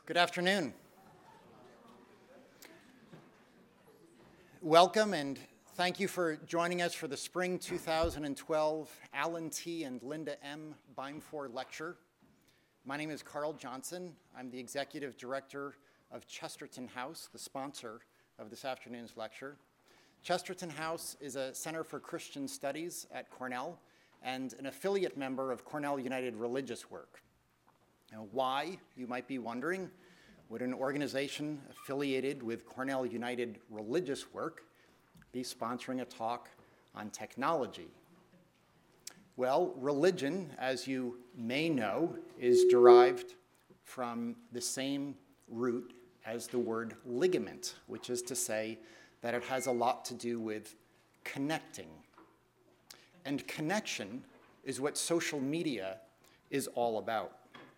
Good afternoon. Welcome and thank you for joining us for the Spring 2012 Alan T. and Linda M. Beimfohr Lecture. My name is Carl Johnson. I'm the Executive Director of Chesterton House, the sponsor of this afternoon's lecture. Chesterton House is a Center for Christian Studies at Cornell and an affiliate member of Cornell United Religious Work. Now, why, you might be wondering, would an organization affiliated with Cornell United Religious Work be sponsoring a talk on technology? Well, religion, as you may know, is derived from the same root as the word ligament, which is to say that it has a lot to do with connecting. And connection is what social media is all about.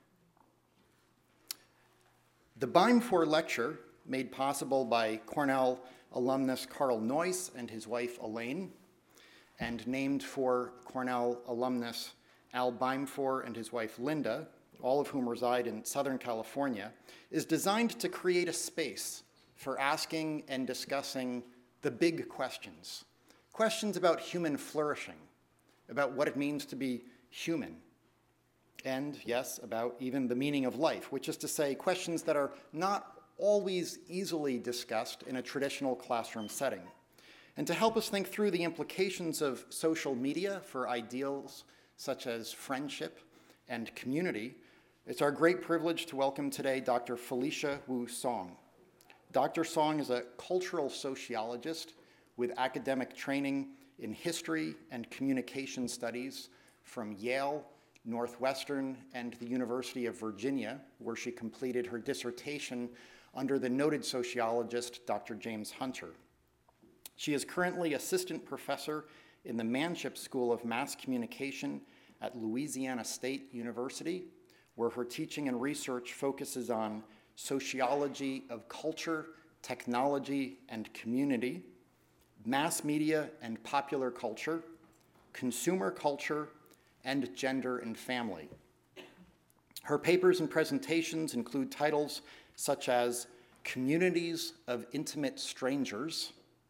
The Beimfohr Lecture, made possible by Cornell alumnus Carl Noyce and his wife Elaine, and named for Cornell alumnus Al Beimfohr and his wife Linda, all of whom reside in Southern California, is designed to create a space for asking and discussing the big questions. Questions about human flourishing, about what it means to be human, and yes, about even the meaning of life, which is to say questions that are not always easily discussed in a traditional classroom setting. And to help us think through the implications of social media for ideals such as friendship and community, it's our great privilege to welcome today Dr. Felicia Wu Song. Dr. Song is a cultural sociologist with academic training in history and communication studies from Yale, Northwestern, and the University of Virginia, where she completed her dissertation under the noted sociologist Dr. James Hunter. She is currently assistant professor in the Manship School of Mass Communication at Louisiana State University, where her teaching and research focuses on sociology of culture, technology, and community, mass media and popular culture, consumer culture, and gender and family. Her papers and presentations include titles such as Communities of Intimate Strangers,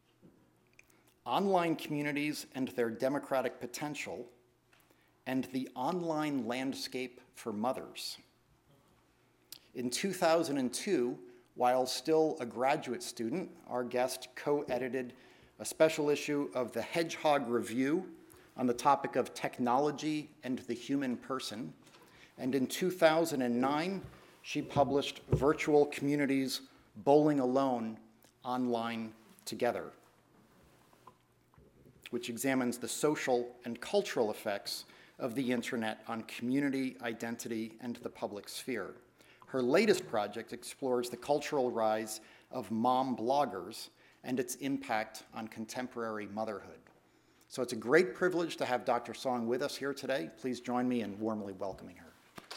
Online Communities and Their Democratic Potential, and The Online Landscape for Mothers. In 2002, while still a graduate student, our guest co-edited a special issue of the Hedgehog Review on the topic of technology and the human person. And in 2009, she published Virtual Communities Bowling Alone, Online Together, which examines the social and cultural effects of the internet on community, identity, and the public sphere. Her latest project explores the cultural rise of mom bloggers and its impact on contemporary motherhood. So it's a great privilege to have Dr. Song with us here today. Please join me in warmly welcoming her.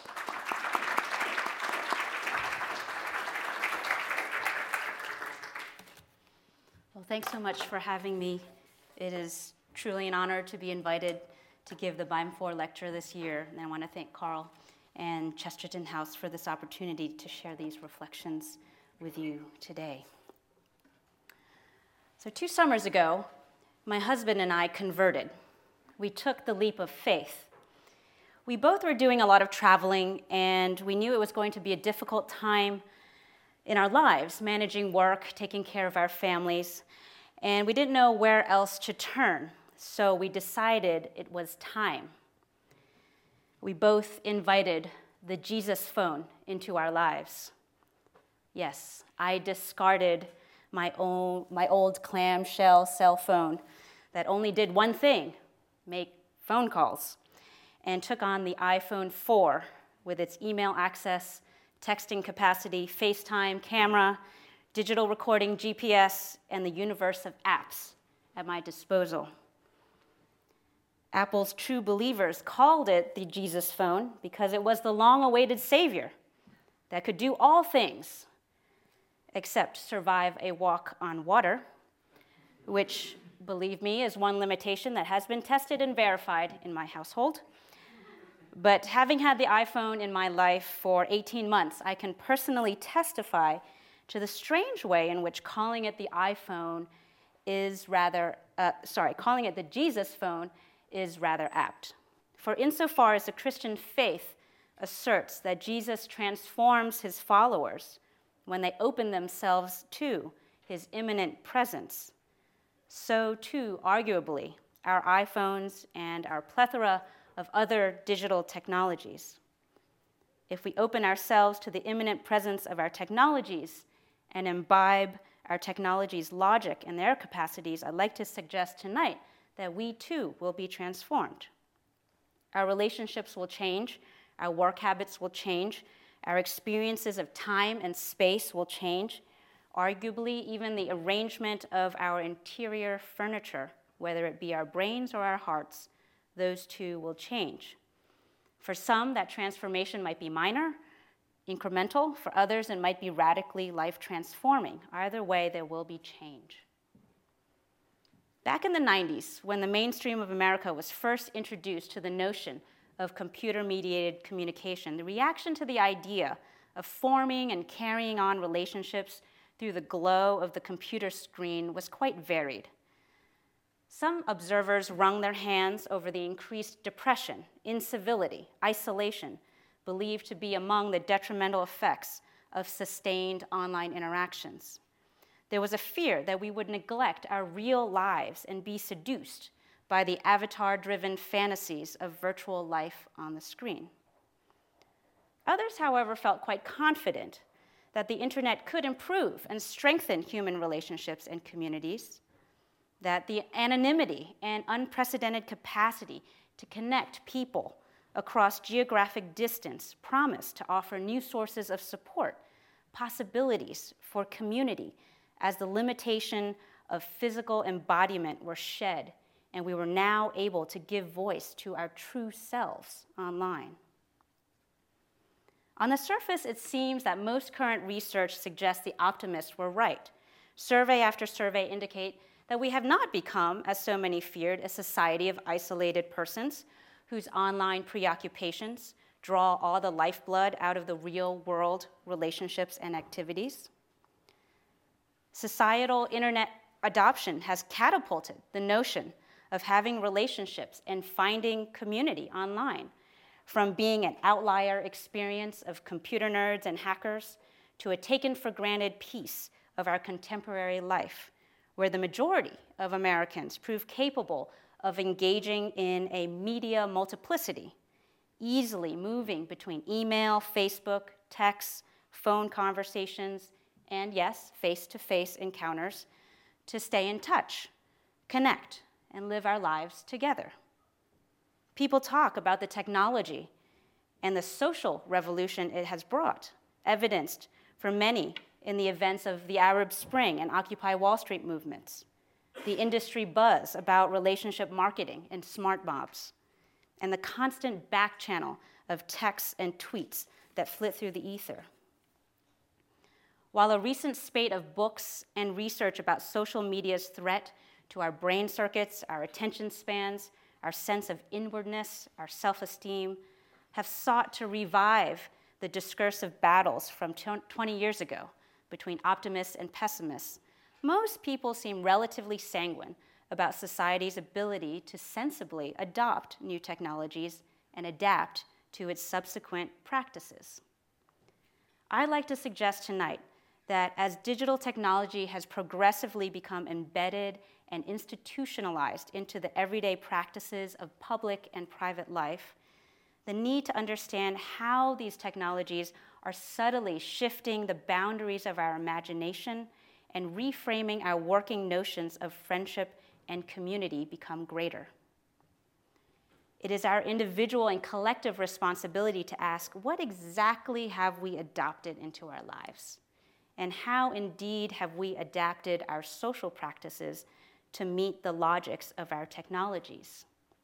Well, thanks so much for having me. It is truly an honor to be invited to give the Beimfohr Lecture this year, and I want to thank Carl and Chesterton House for this opportunity to share these reflections with you today. So 2 summers ago, my husband and I converted. We took the leap of faith. We both were doing a lot of traveling, and we knew it was going to be a difficult time in our lives, managing work, taking care of our families, and we didn't know where else to turn, so we decided it was time. We both invited the Jesus phone into our lives. Yes, I discarded my old clamshell cell phone that only did one thing, make phone calls, and took on the iPhone 4 with its email access, texting capacity, FaceTime, camera, digital recording, GPS, and the universe of apps at my disposal. Apple's true believers called it the Jesus phone because it was the long-awaited savior that could do all things except survive a walk on water, which, believe me, is one limitation that has been tested and verified in my household. But having had the iPhone in my life for 18 months, I can personally testify to the strange way in which calling it the iPhone is calling it the Jesus phone is rather apt. For insofar as the Christian faith asserts that Jesus transforms his followers when they open themselves to his imminent presence, so too, arguably, our iPhones and our plethora of other digital technologies. If we open ourselves to the imminent presence of our technologies and imbibe our technology's logic and their capacities, I'd like to suggest tonight that we too will be transformed. Our relationships will change, our work habits will change, our experiences of time and space will change. Arguably, even the arrangement of our interior furniture, whether it be our brains or our hearts, those two will change. For some, that transformation might be minor, incremental. For others, it might be radically life-transforming. Either way, there will be change. Back in the 90s, when the mainstream of America was first introduced to the notion of computer-mediated communication, the reaction to the idea of forming and carrying on relationships through the glow of the computer screen was quite varied. Some observers wrung their hands over the increased depression, incivility, isolation, believed to be among the detrimental effects of sustained online interactions. There was a fear that we would neglect our real lives and be seduced by the avatar-driven fantasies of virtual life on the screen. Others, however, felt quite confident that the internet could improve and strengthen human relationships and communities, that the anonymity and unprecedented capacity to connect people across geographic distance promised to offer new sources of support, possibilities for community, as the limitation of physical embodiment were shed, and we were now able to give voice to our true selves online. On the surface, it seems that most current research suggests the optimists were right. Survey after survey indicate that we have not become, as so many feared, a society of isolated persons whose online preoccupations draw all the lifeblood out of the real-world relationships and activities. Societal internet adoption has catapulted the notion of having relationships and finding community online, from being an outlier experience of computer nerds and hackers to a taken-for-granted piece of our contemporary life, where the majority of Americans prove capable of engaging in a media multiplicity, easily moving between email, Facebook, texts, phone conversations, and yes, face-to-face encounters to stay in touch, connect, and live our lives together. People talk about the technology and the social revolution it has brought, evidenced for many in the events of the Arab Spring and Occupy Wall Street movements, the industry buzz about relationship marketing and smart mobs, and the constant back channel of texts and tweets that flit through the ether. While a recent spate of books and research about social media's threat to our brain circuits, our attention spans, our sense of inwardness, our self-esteem, have sought to revive the discursive battles from 20 years ago between optimists and pessimists, most people seem relatively sanguine about society's ability to sensibly adopt new technologies and adapt to its subsequent practices. I'd like to suggest tonight that as digital technology has progressively become embedded and institutionalized into the everyday practices of public and private life, the need to understand how these technologies are subtly shifting the boundaries of our imagination and reframing our working notions of friendship and community become greater. It is our individual and collective responsibility to ask, what exactly have we adopted into our lives? And how indeed have we adapted our social practices to meet the logics of our technologies?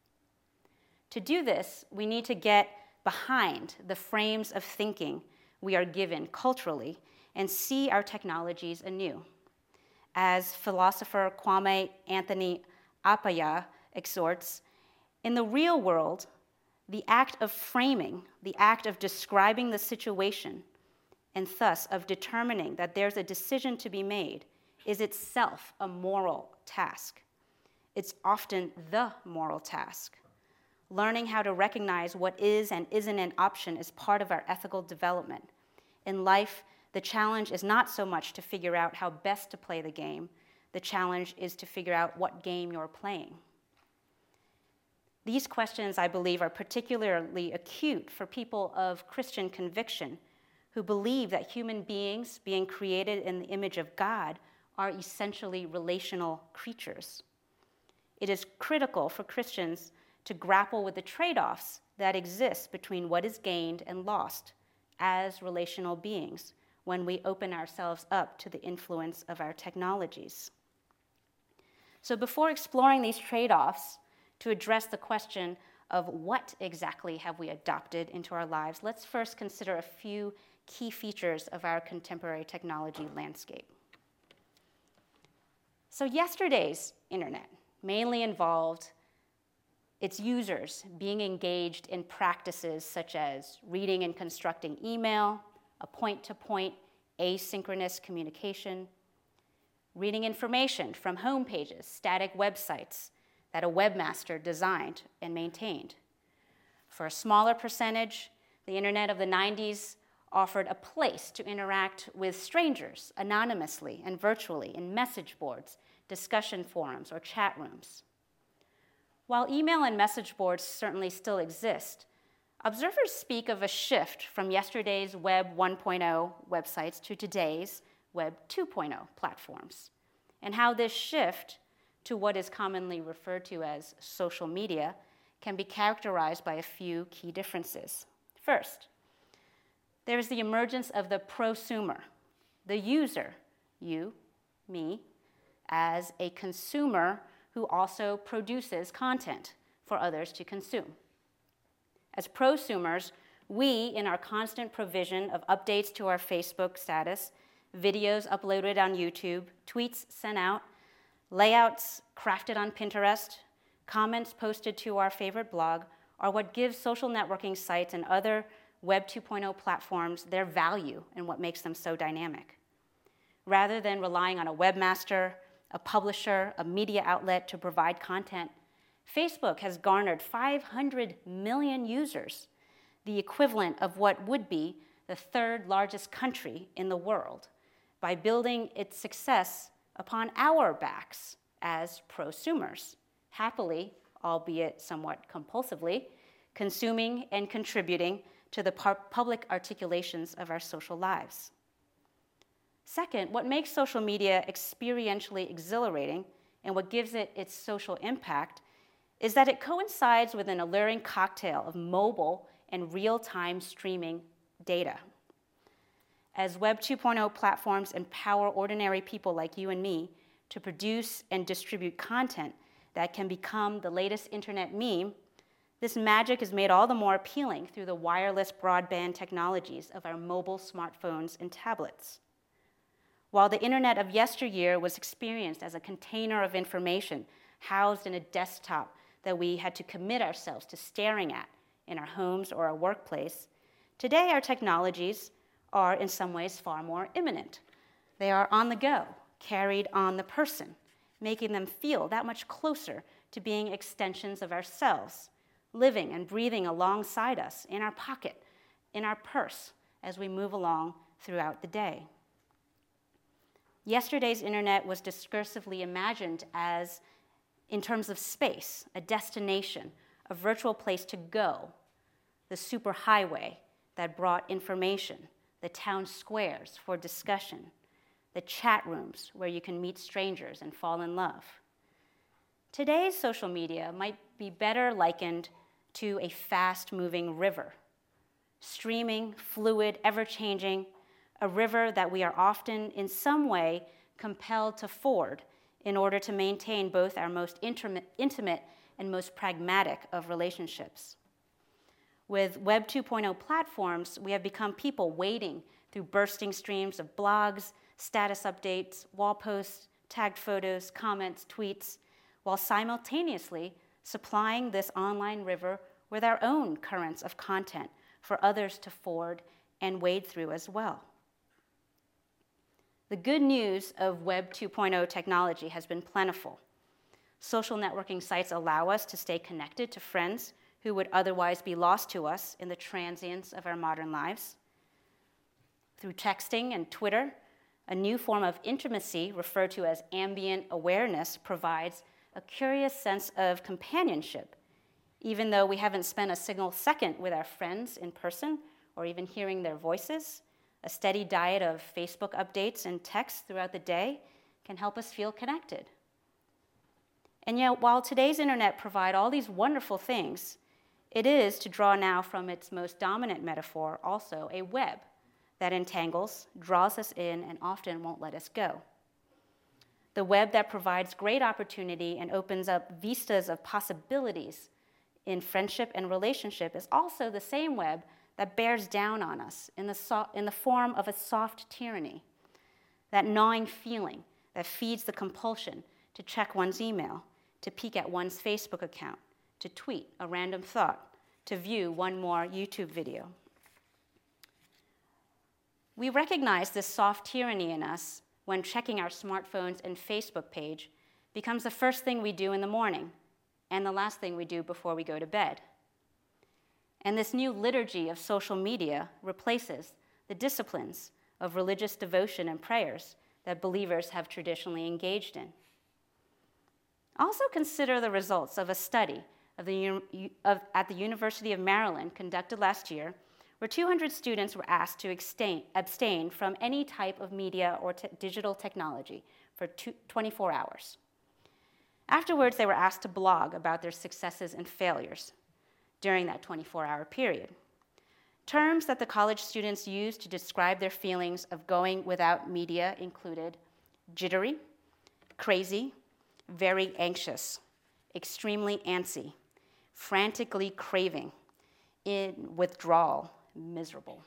To do this, we need to get behind the frames of thinking we are given culturally and see our technologies anew. As philosopher Kwame Anthony Appiah exhorts, in the real world, The act of framing, the act of describing the situation, and thus of determining that there's a decision to be made, is itself a moral task. It's often the moral task. Learning how to recognize what is and isn't an option is part of our ethical development. In life, the challenge is not so much to figure out how best to play the game. The challenge is to figure out what game you're playing. These questions, I believe, are particularly acute for people of Christian conviction who believe that human beings, being created in the image of God, are essentially relational creatures. It is critical for Christians to grapple with the trade-offs that exist between what is gained and lost as relational beings when we open ourselves up to the influence of our technologies. So before exploring these trade-offs, to address the question of what exactly have we adopted into our lives, let's first consider a few key features of our contemporary technology landscape. So yesterday's internet mainly involved its users being engaged in practices such as reading and constructing email, a point-to-point asynchronous communication, reading information from home pages, static websites that a webmaster designed and maintained. For a smaller percentage, the internet of the 90s offered a place to interact with strangers anonymously and virtually in message boards, discussion forums, or chat rooms. While email and message boards certainly still exist, observers speak of a shift from yesterday's Web 1.0 websites to today's Web 2.0 platforms, and how this shift to what is commonly referred to as social media can be characterized by a few key differences. First, there is the emergence of the prosumer, the user, you, me, as a consumer who also produces content for others to consume. As prosumers, we, in our constant provision of updates to our Facebook status, videos uploaded on YouTube, tweets sent out, layouts crafted on Pinterest, comments posted to our favorite blog, are what gives social networking sites and other Web 2.0 platforms their value and what makes them so dynamic. Rather than relying on a webmaster, a publisher, a media outlet to provide content, Facebook has garnered 500 million users, the equivalent of what would be the third largest country in the world, by building its success upon our backs as prosumers, happily, albeit somewhat compulsively, consuming and contributing to the public articulations of our social lives. Second, what makes social media experientially exhilarating and what gives it its social impact is that it coincides with an alluring cocktail of mobile and real-time streaming data. As Web 2.0 platforms empower ordinary people like you and me to produce and distribute content that can become the latest internet meme, this magic is made all the more appealing through the wireless broadband technologies of our mobile smartphones and tablets. While the internet of yesteryear was experienced as a container of information housed in a desktop that we had to commit ourselves to staring at in our homes or our workplace, today our technologies are in some ways far more imminent. They are on the go, carried on the person, making them feel that much closer to being extensions of ourselves, living and breathing alongside us in our pocket, in our purse, as we move along throughout the day. Yesterday's internet was discursively imagined as, in terms of space, a destination, a virtual place to go, the superhighway that brought information, the town squares for discussion, the chat rooms where you can meet strangers and fall in love. Today's social media might be better likened to a fast-moving river, streaming, fluid, ever-changing, a river that we are often in some way compelled to ford in order to maintain both our most intimate and most pragmatic of relationships. With Web 2.0 platforms, we have become people wading through bursting streams of blogs, status updates, wall posts, tagged photos, comments, tweets, while simultaneously supplying this online river with our own currents of content for others to forward and wade through as well. The good news of Web 2.0 technology has been plentiful. Social networking sites allow us to stay connected to friends who would otherwise be lost to us in the transience of our modern lives. Through texting and Twitter, a new form of intimacy referred to as ambient awareness provides a curious sense of companionship, even though we haven't spent a single second with our friends in person or even hearing their voices. A steady diet of Facebook updates and texts throughout the day can help us feel connected. And yet, while today's internet provides all these wonderful things, it is, to draw now from its most dominant metaphor, also a web that entangles, draws us in, and often won't let us go. The web that provides great opportunity and opens up vistas of possibilities in friendship and relationship is also the same web that bears down on us in the form of a soft tyranny, that gnawing feeling that feeds the compulsion to check one's email, to peek at one's Facebook account, to tweet a random thought, to view one more YouTube video. We recognize this soft tyranny in us when checking our smartphones and Facebook page becomes the first thing we do in the morning and the last thing we do before we go to bed. And this new liturgy of social media replaces the disciplines of religious devotion and prayers that believers have traditionally engaged in. Also consider the results of a study at the University of Maryland conducted last year, where 200 students were asked to abstain from any type of media or digital technology for 24 hours. Afterwards, they were asked to blog about their successes and failures during that 24-hour period. Terms that the college students used to describe their feelings of going without media included jittery, crazy, very anxious, extremely antsy, frantically craving, in withdrawal, miserable.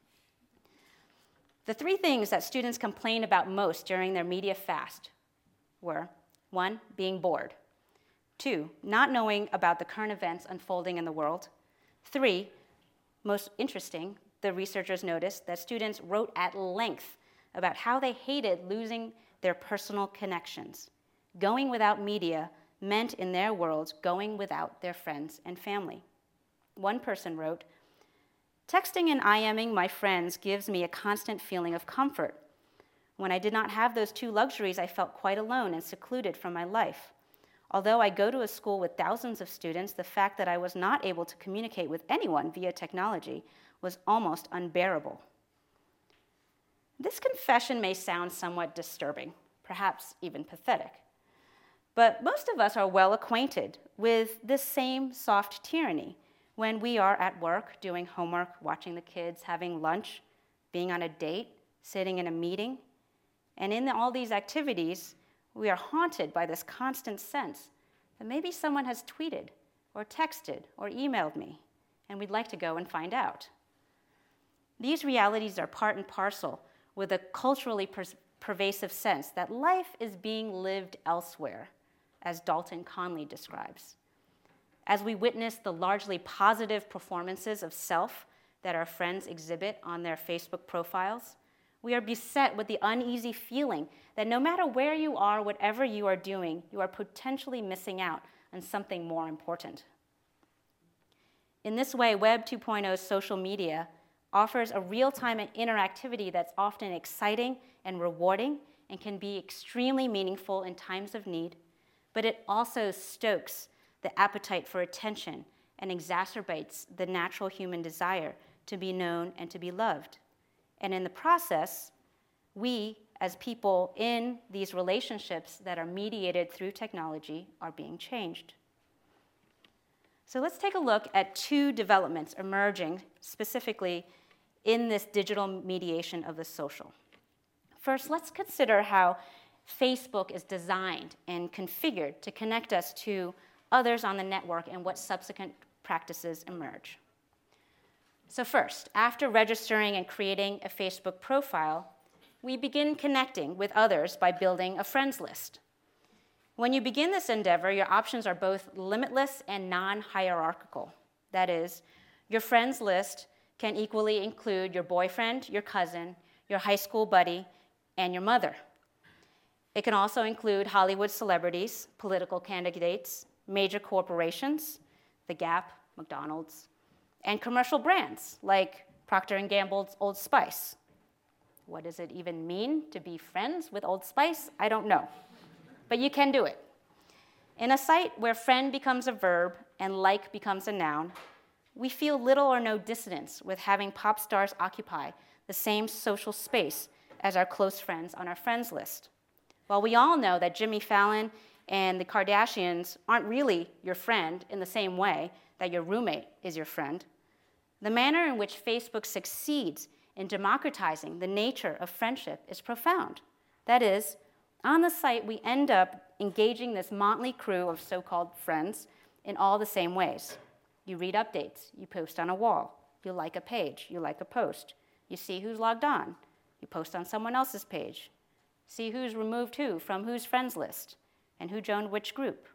The three things that students complained about most during their media fast were: 1, being bored; 2, not knowing about the current events unfolding in the world; 3, most interesting, the researchers noticed that students wrote at length about how they hated losing their personal connections. Going without media meant, in their worlds, going without their friends and family. One person wrote, "Texting and IMing my friends gives me a constant feeling of comfort. When I did not have those two luxuries, I felt quite alone and secluded from my life. Although I go to a school with thousands of students, the fact that I was not able to communicate with anyone via technology was almost unbearable." This confession may sound somewhat disturbing, perhaps even pathetic. But most of us are well acquainted with this same soft tyranny when we are at work, doing homework, watching the kids, having lunch, being on a date, sitting in a meeting. And in all these activities, we are haunted by this constant sense that maybe someone has tweeted or texted or emailed me, and we'd like to go and find out. These realities are part and parcel with a culturally pervasive sense that life is being lived elsewhere, as Dalton Conley describes. As we witness the largely positive performances of self that our friends exhibit on their Facebook profiles, we are beset with the uneasy feeling that no matter where you are, whatever you are doing, you are potentially missing out on something more important. In this way, Web 2.0 social media offers a real-time interactivity that's often exciting and rewarding and can be extremely meaningful in times of need, but it also stokes the appetite for attention and exacerbates the natural human desire to be known and to be loved. And in the process, we, as people in these relationships that are mediated through technology, are being changed. So let's take a look at two developments emerging specifically in this digital mediation of the social. First, let's consider how Facebook is designed and configured to connect us to others on the network and what subsequent practices emerge. So first, after registering and creating a Facebook profile, we begin connecting with others by building a friends list. When you begin this endeavor, your options are both limitless and non-hierarchical. That is, your friends list can equally include your boyfriend, your cousin, your high school buddy, and your mother. It can also include Hollywood celebrities, political candidates, major corporations, The Gap, McDonald's, and commercial brands like Procter & Gamble's Old Spice. What does it even mean to be friends with Old Spice? I don't know, but you can do it. In a site where friend becomes a verb and like becomes a noun, we feel little or no dissonance with having pop stars occupy the same social space as our close friends on our friends list. While we all know that Jimmy Fallon and the Kardashians aren't really your friend in the same way that your roommate is your friend, the manner in which Facebook succeeds in democratizing the nature of friendship is profound. That is, on the site, we end up engaging this motley crew of so-called friends in all the same ways. You read updates, you post on a wall, you like a page, you like a post, you see who's logged on, you post on someone else's page, see who's removed who from whose friends list, and who joined which group.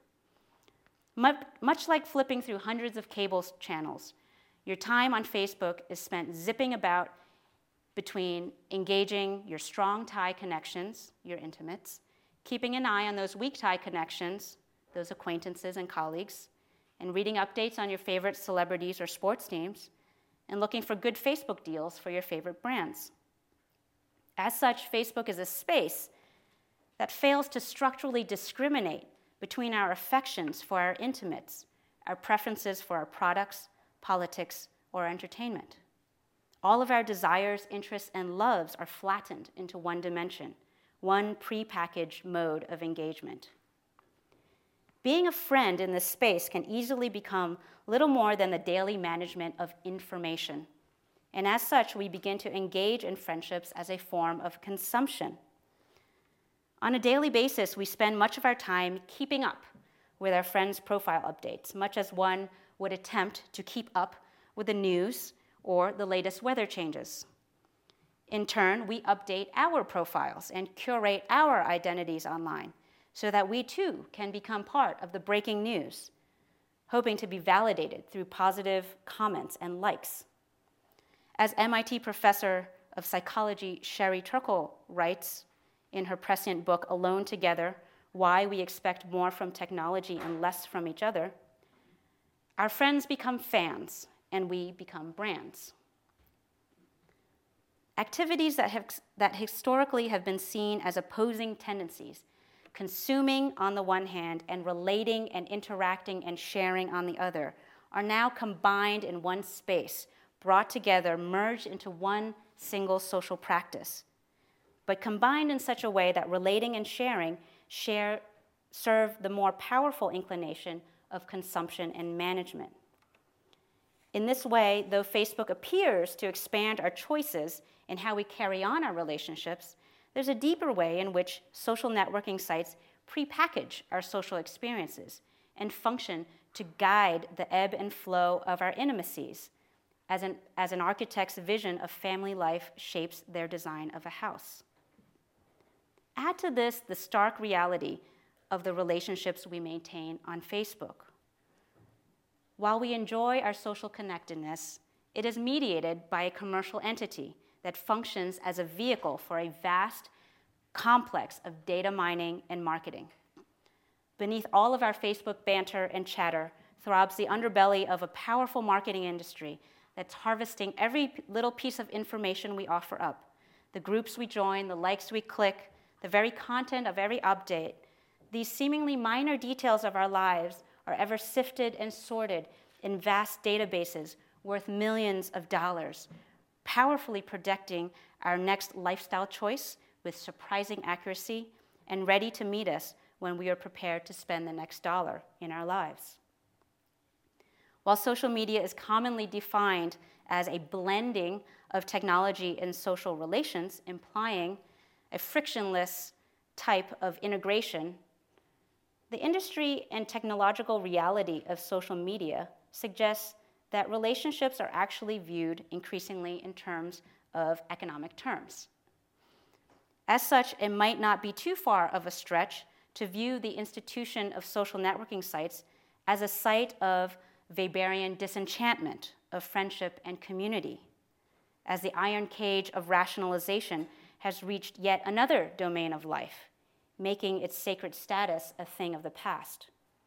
Much like flipping through hundreds of cable channels, your time on Facebook is spent zipping about between engaging your strong tie connections, your intimates, keeping an eye on those weak tie connections, those acquaintances and colleagues, and reading updates on your favorite celebrities or sports teams, and looking for good Facebook deals for your favorite brands. As such, Facebook is a space that fails to structurally discriminate between our affections for our intimates, our preferences for our products, politics, or entertainment. All of our desires, interests, and loves are flattened into one dimension, one prepackaged mode of engagement. Being a friend in this space can easily become little more than the daily management of information. And as such, we begin to engage in friendships as a form of consumption. On a daily basis, we spend much of our time keeping up with our friends' profile updates, much as one would attempt to keep up with the news or the latest weather changes. In turn, we update our profiles and curate our identities online so that we too can become part of the breaking news, hoping to be validated through positive comments and likes. As MIT professor of psychology Sherry Turkle writes in her prescient book, Alone Together, Why We Expect More from Technology and Less from Each Other, our friends become fans and we become brands. Activities that historically have been seen as opposing tendencies, consuming on the one hand and relating and interacting and sharing on the other, are now combined in one space, brought together, merged into one single social practice, but combined in such a way that relating and sharing serve the more powerful inclination of consumption and management. In this way, though Facebook appears to expand our choices in how we carry on our relationships, there's a deeper way in which social networking sites prepackage our social experiences and function to guide the ebb and flow of our intimacies, as an architect's vision of family life shapes their design of a house. Add to this the stark reality of the relationships we maintain on Facebook. While we enjoy our social connectedness, it is mediated by a commercial entity that functions as a vehicle for a vast complex of data mining and marketing. Beneath all of our Facebook banter and chatter throbs the underbelly of a powerful marketing industry that's harvesting every little piece of information we offer up, the groups we join, the likes we click, the very content of every update. These seemingly minor details of our lives are ever sifted and sorted in vast databases worth millions of dollars, powerfully predicting our next lifestyle choice with surprising accuracy and ready to meet us when we are prepared to spend the next dollar in our lives. While social media is commonly defined as a blending of technology and social relations, implying a frictionless type of integration, the industry and technological reality of social media suggests that relationships are actually viewed increasingly in terms of economic terms. As such, it might not be too far of a stretch to view the institution of social networking sites as a site of Weberian disenchantment of friendship and community, as the iron cage of rationalization has reached yet another domain of life, making its sacred status a thing of the past.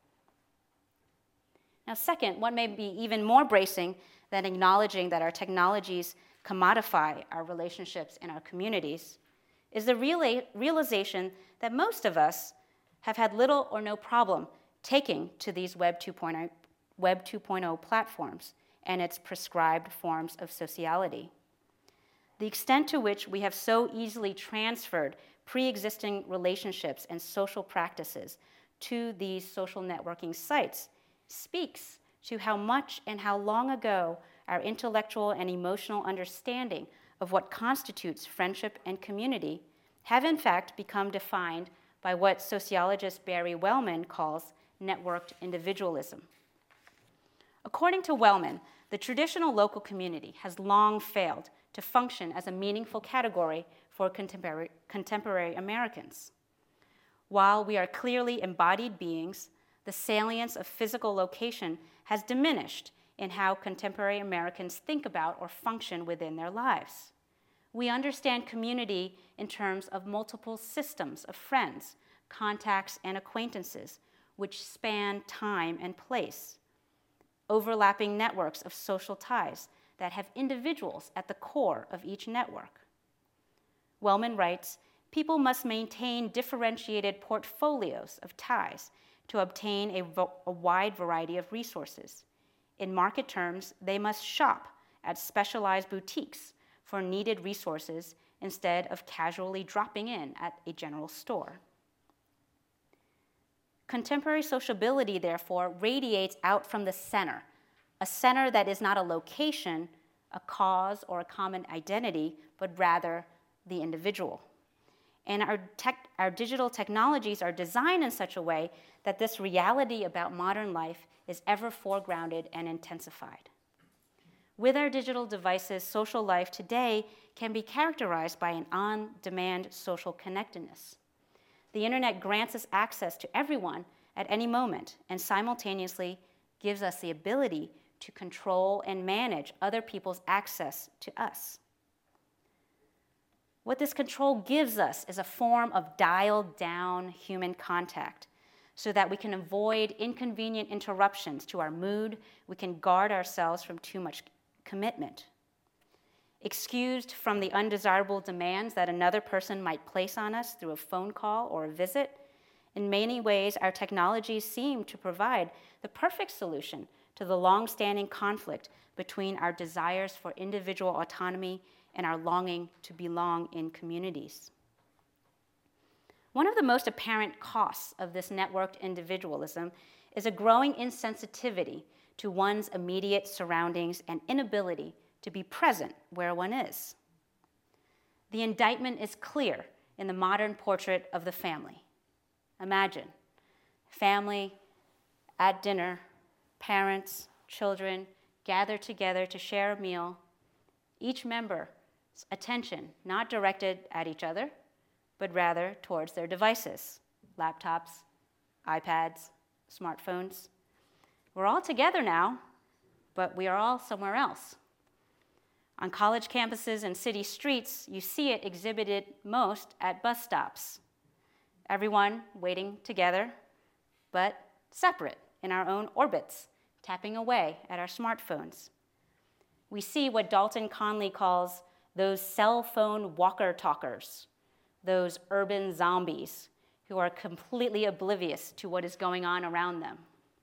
Now, second, what may be even more bracing than acknowledging that our technologies commodify our relationships and our communities is the realization that most of us have had little or no problem taking to these Web 2.0 platforms and its prescribed forms of sociality. The extent to which we have so easily transferred pre-existing relationships and social practices to these social networking sites speaks to how much and how long ago our intellectual and emotional understanding of what constitutes friendship and community have in fact become defined by what sociologist Barry Wellman calls networked individualism. According to Wellman, the traditional local community has long failed to function as a meaningful category for contemporary Americans. While we are clearly embodied beings, the salience of physical location has diminished in how contemporary Americans think about or function within their lives. We understand community in terms of multiple systems of friends, contacts, and acquaintances, which span time and place, overlapping networks of social ties that have individuals at the core of each network. Wellman writes, people must maintain differentiated portfolios of ties to obtain a wide variety of resources. In market terms, they must shop at specialized boutiques for needed resources instead of casually dropping in at a general store. Contemporary sociability, therefore, radiates out from the center, a center that is not a location, a cause, or a common identity, but rather the individual. And our digital technologies are designed in such a way that this reality about modern life is ever foregrounded and intensified. With our digital devices, social life today can be characterized by an on-demand social connectedness. The internet grants us access to everyone at any moment and simultaneously gives us the ability to control and manage other people's access to us. What this control gives us is a form of dialed-down human contact so that we can avoid inconvenient interruptions to our mood, we can guard ourselves from too much commitment. Excused from the undesirable demands that another person might place on us through a phone call or a visit, in many ways our technologies seem to provide the perfect solution to the long-standing conflict between our desires for individual autonomy and our longing to belong in communities. One of the most apparent costs of this networked individualism is a growing insensitivity to one's immediate surroundings and inability to be present where one is. The indictment is clear in the modern portrait of the family. Imagine family at dinner, parents, children gather together to share a meal, each member's attention not directed at each other, but rather towards their devices, laptops, iPads, smartphones. We're all together now, but we are all somewhere else. On college campuses and city streets, you see it exhibited most at bus stops. Everyone waiting together, but separate in our own orbits, tapping away at our smartphones. We see what Dalton Conley calls those cell phone walker-talkers, those urban zombies who are completely oblivious to what is going on around them.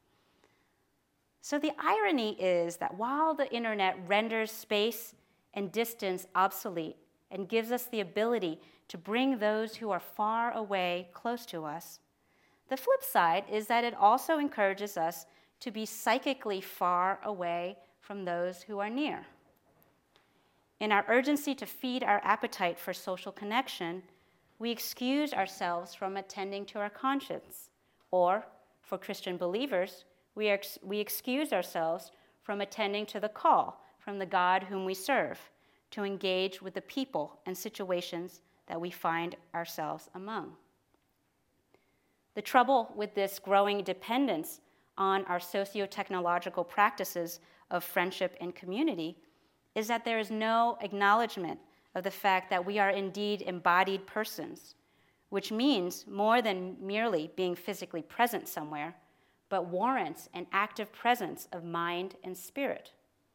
So the irony is that while the internet renders space and distance obsolete and gives us the ability to bring those who are far away close to us, the flip side is that it also encourages us to be psychically far away from those who are near. In our urgency to feed our appetite for social connection, we excuse ourselves from attending to our conscience, or, for Christian believers, we excuse ourselves from attending to the call from the God whom we serve to engage with the people and situations that we find ourselves among. The trouble with this growing dependence on our socio-technological practices of friendship and community is that there is no acknowledgement of the fact that we are indeed embodied persons, which means more than merely being physically present somewhere, but warrants an active presence of mind and spirit.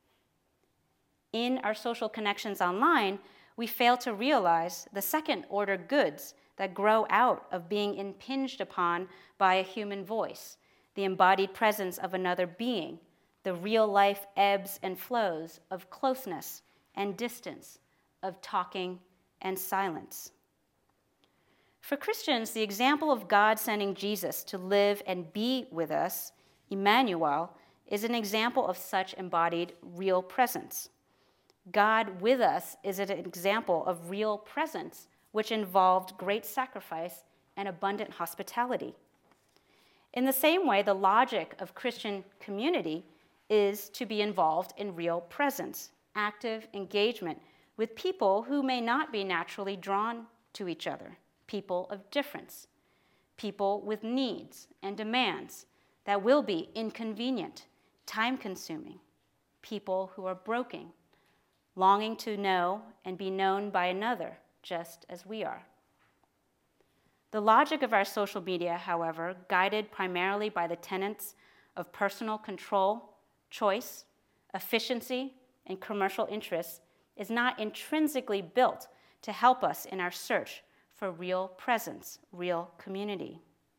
In our social connections online, we fail to realize the second-order goods that grow out of being impinged upon by a human voice, the embodied presence of another being, the real-life ebbs and flows of closeness and distance, of talking and silence. For Christians, the example of God sending Jesus to live and be with us, Emmanuel, is an example of such embodied real presence. God with us is an example of real presence, which involved great sacrifice and abundant hospitality. In the same way, the logic of Christian community is to be involved in real presence, active engagement with people who may not be naturally drawn to each other, people of difference, people with needs and demands that will be inconvenient, time-consuming, people who are broken, longing to know and be known by another, just as we are. The logic of our social media, however, guided primarily by the tenets of personal control, choice, efficiency, and commercial interests, is not intrinsically built to help us in our search for real presence, real community.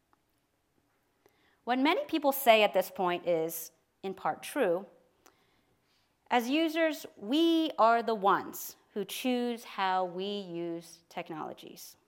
What many people say at this point is, in part, true. As users, we are the ones who choose how we use technologies.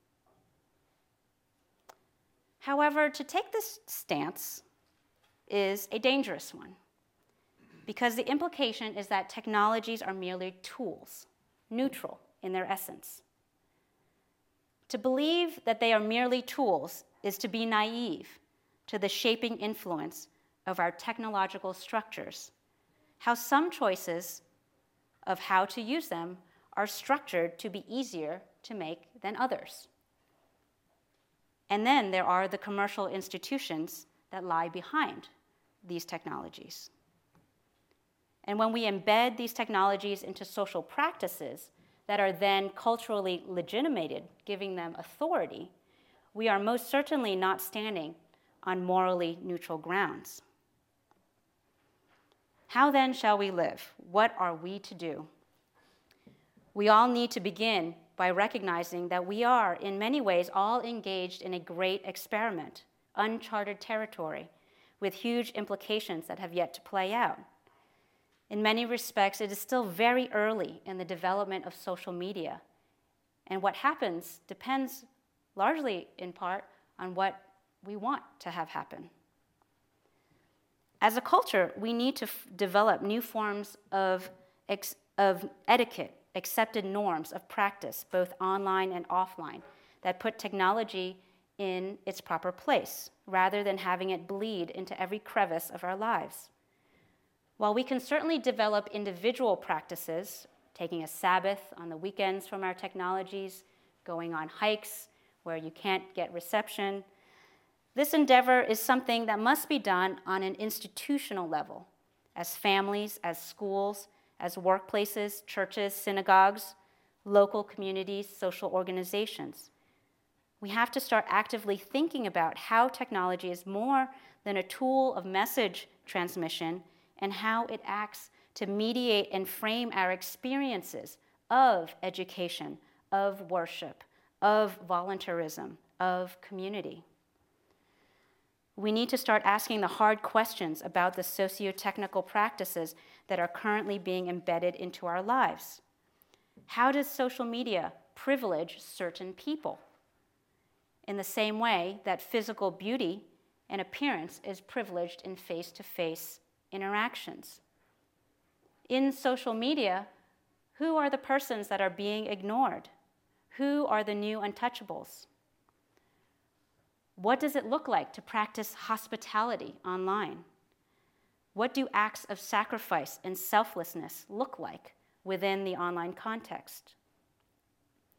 However, to take this stance is a dangerous one, because the implication is that technologies are merely tools, neutral in their essence. To believe that they are merely tools is to be naive to the shaping influence of our technological structures, how some choices of how to use them are structured to be easier to make than others. And then there are the commercial institutions that lie behind these technologies. And when we embed these technologies into social practices that are then culturally legitimated, giving them authority, we are most certainly not standing on morally neutral grounds. How then shall we live? What are we to do? We all need to begin by recognizing that we are, in many ways, all engaged in a great experiment, uncharted territory, with huge implications that have yet to play out. In many respects, it is still very early in the development of social media, and what happens depends largely, in part, on what we want to have happen. As a culture, we need to develop new forms of etiquette, accepted norms of practice, both online and offline, that put technology in its proper place, rather than having it bleed into every crevice of our lives. While we can certainly develop individual practices, taking a Sabbath on the weekends from our technologies, going on hikes where you can't get reception, this endeavor is something that must be done on an institutional level, as families, as schools, as workplaces, churches, synagogues, local communities, social organizations. We have to start actively thinking about how technology is more than a tool of message transmission and how it acts to mediate and frame our experiences of education, of worship, of voluntarism, of community. We need to start asking the hard questions about the socio-technical practices that are currently being embedded into our lives. How does social media privilege certain people? In the same way that physical beauty and appearance is privileged in face-to-face interactions. In social media, who are the persons that are being ignored? Who are the new untouchables? What does it look like to practice hospitality online? What do acts of sacrifice and selflessness look like within the online context?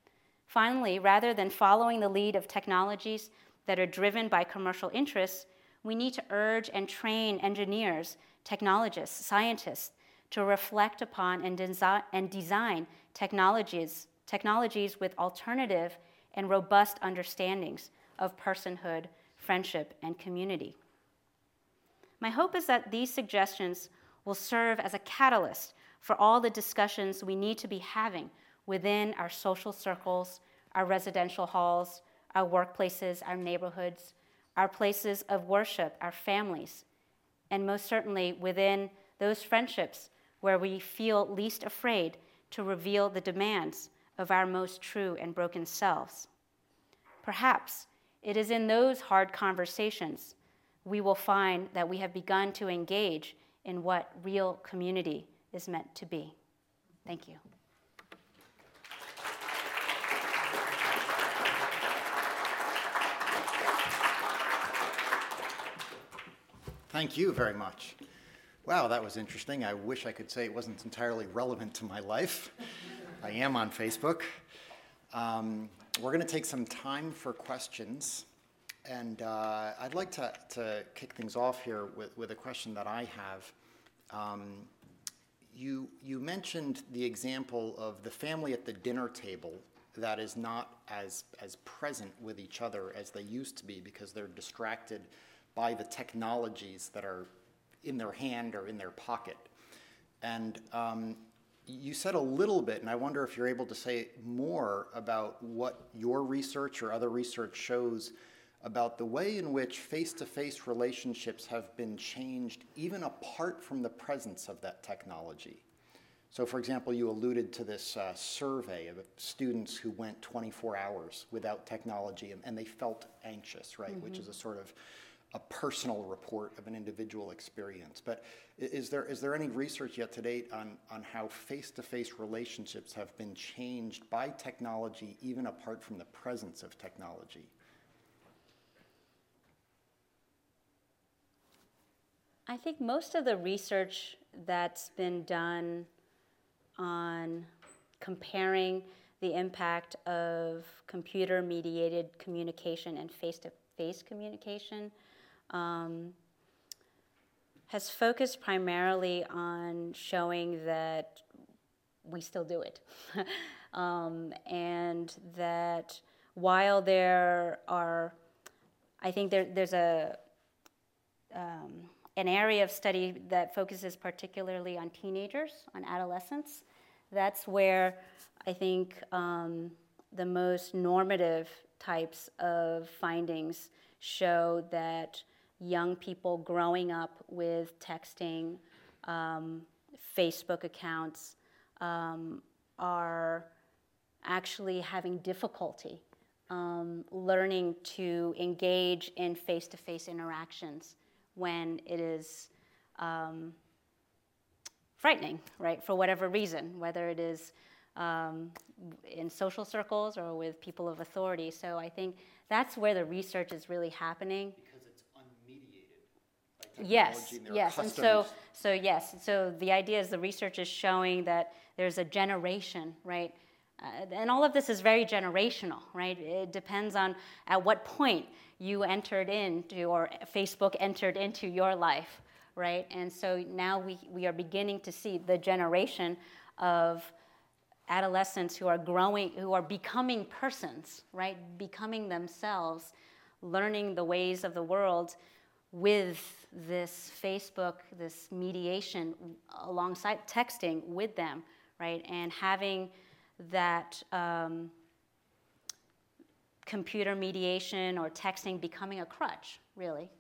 Finally, rather than following the lead of technologies that are driven by commercial interests, We need to urge and train engineers, technologists, scientists to reflect upon and design technologies with alternative and robust understandings of personhood, friendship, and community. My hope is that these suggestions will serve as a catalyst for all the discussions we need to be having within our social circles, our residential halls, our workplaces, our neighborhoods, our places of worship, our families, and most certainly within those friendships where we feel least afraid to reveal the demands of our most true and broken selves. Perhaps it is in those hard conversations we will find that we have begun to engage in what real community is meant to be. Thank you. Thank you very much. Wow, that was interesting. I wish I could say it wasn't entirely relevant to my life. I am on Facebook. We're going to take some time for questions. And I'd like to kick things off here with a question that I have. You mentioned the example of the family at the dinner table that is not as present with each other as they used to be because they're distracted by the technologies that are in their hand or in their pocket. And you said a little bit, and I wonder if you're able to say more about what your research or other research shows about the way in which face-to-face relationships have been changed even apart from the presence of that technology. So, for example, you alluded to this survey of students who went 24 hours without technology and they felt anxious, right? Mm-hmm. Which is a sort of a personal report of an individual experience. But is there any research yet to date on how face-to-face relationships have been changed by technology even apart from the presence of technology? I think most of the research that's been done on comparing the impact of computer-mediated communication and face-to-face communication has focused primarily on showing that we still do it. And that while there are, I think there's an area of study that focuses particularly on teenagers, on adolescents. That's where I think the most normative types of findings show that young people growing up with texting, Facebook accounts, are actually having difficulty learning to engage in face-to-face interactions when it is frightening, right, for whatever reason, whether it is in social circles or with people of authority. So I think that's where the research is really happening. Because it's unmediated by technology. Yes. And so the idea is the research is showing that there's a generation, right? And all of this is very generational, right? It depends on at what point you entered into, or Facebook entered into your life, right? And so now we are beginning to see the generation of adolescents who are growing, who are becoming persons, right? Becoming themselves, learning the ways of the world with this Facebook, this mediation alongside texting with them, right? And having that computer mediation or texting becoming a crutch, really.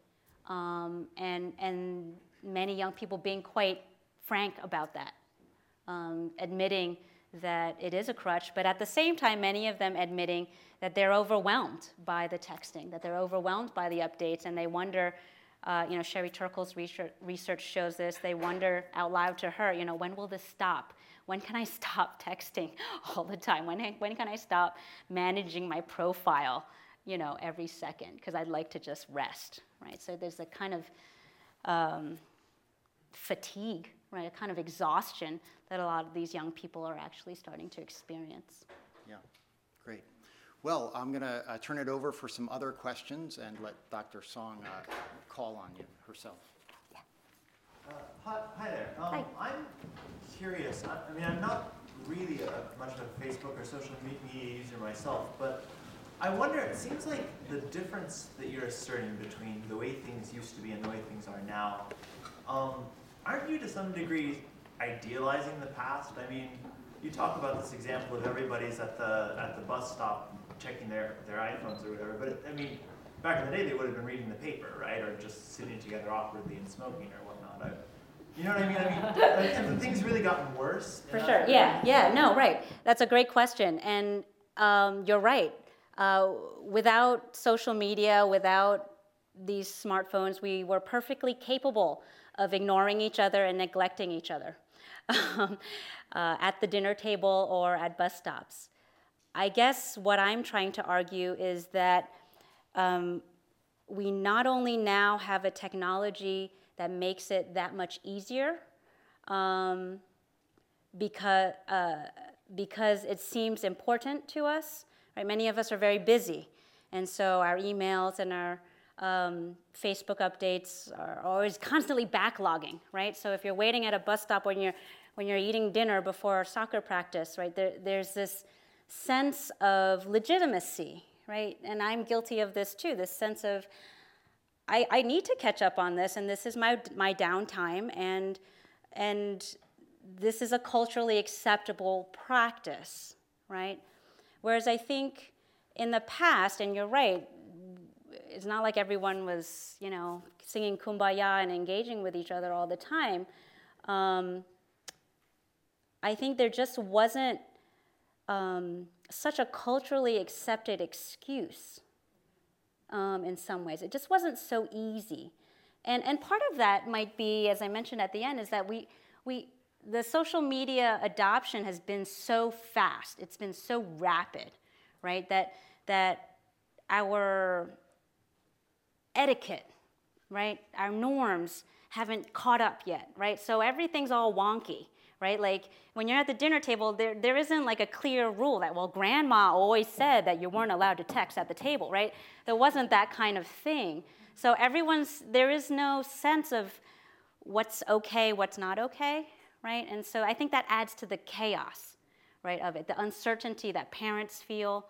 And many young people being quite frank about that, admitting that it is a crutch, but at the same time, many of them admitting that they're overwhelmed by the texting, that they're overwhelmed by the updates, and they wonder, Sherry Turkle's research shows this, they wonder out loud to her, when will this stop? When can I stop texting all the time? When can I stop managing my profile, every second? Because I'd like to just rest, right? So there's a kind of fatigue, right? A kind of exhaustion that a lot of these young people are actually starting to experience. Yeah, great. Well, I'm going to turn it over for some other questions and let Dr. Song call on you herself. Hi there. Hi. I'm curious. I mean, I'm not really much of a Facebook or social media user myself, but I wonder, it seems like the difference that you're asserting between the way things used to be and the way things are now, aren't you to some degree idealizing the past? I mean, you talk about this example of everybody's at the bus stop checking their iPhones or whatever, but I mean, back in the day they would have been reading the paper, right? Or just sitting together awkwardly and smoking or whatnot. You know what I mean? Have things really gotten worse? For sure. Yeah. No, right. That's a great question, and you're right. Without social media, without these smartphones, we were perfectly capable of ignoring each other and neglecting each other at the dinner table or at bus stops. I guess what I'm trying to argue is that we not only now have a technology that makes it that much easier because it seems important to us. Right? Many of us are very busy, and so our emails and our Facebook updates are always constantly backlogging, right? So if you're waiting at a bus stop when you're eating dinner before soccer practice, right, there's this sense of legitimacy, right? And I'm guilty of this too, this sense of, I need to catch up on this, and this is my downtime, and this is a culturally acceptable practice, right? Whereas I think in the past, and you're right, it's not like everyone was, singing Kumbaya and engaging with each other all the time. I think there just wasn't such a culturally accepted excuse in some ways. It just wasn't so easy. And part of that might be, as I mentioned at the end, is that the social media adoption has been so fast. It's been so rapid, right? That our etiquette, right? Our norms haven't caught up yet, right? So everything's all wonky, right? Like when you're at the dinner table, there isn't like a clear rule that, well, grandma always said that you weren't allowed to text at the table, right? There wasn't that kind of thing. So there is no sense of what's okay, what's not okay, right? And so I think that adds to the chaos, right, of it, the uncertainty that parents feel.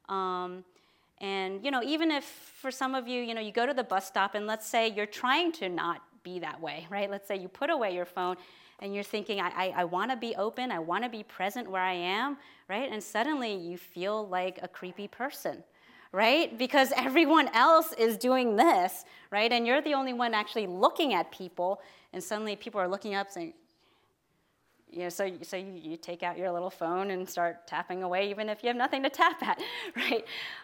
And, even if for some of you, you go to the bus stop and let's say you're trying to not be that way, right? Let's say you put away your phone and you're thinking, I want to be open, I want to be present where I am, right? And suddenly you feel like a creepy person, right? Because everyone else is doing this, right? And you're the only one actually looking at people, and suddenly people are looking up saying, so you take out your little phone and start tapping away, even if you have nothing to tap at, right?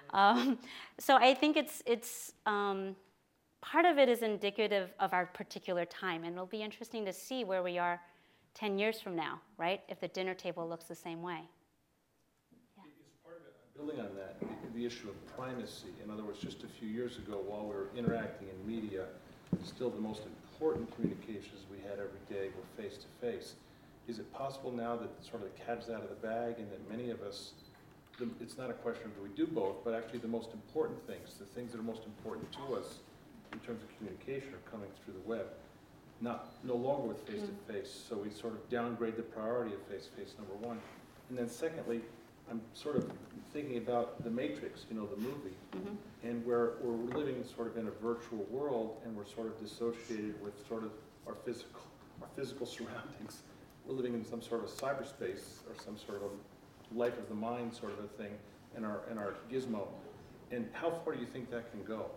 So I think it's part of it is indicative of our particular time, and it'll be interesting to see where we are 10 years from now, right? If the dinner table looks the same way. Yeah. Is part of it, building on that, the issue of primacy. In other words, just a few years ago, while we were interacting in media, still the most important communications we had every day were face-to-face. Is it possible now that sort of the cat is out of the bag and that many of us, it's not a question of do we do both, but actually the most important things, the things that are most important to us in terms of communication are coming through the web, no longer with face-to-face, so we sort of downgrade the priority of face-to-face, number one. And then secondly, I'm sort of thinking about The Matrix, the movie, and where we're living sort of in a virtual world and we're sort of dissociated with sort of our physical surroundings. We're living in some sort of cyberspace or some sort of a life of the mind sort of a thing in our gizmo. And how far do you think that can go?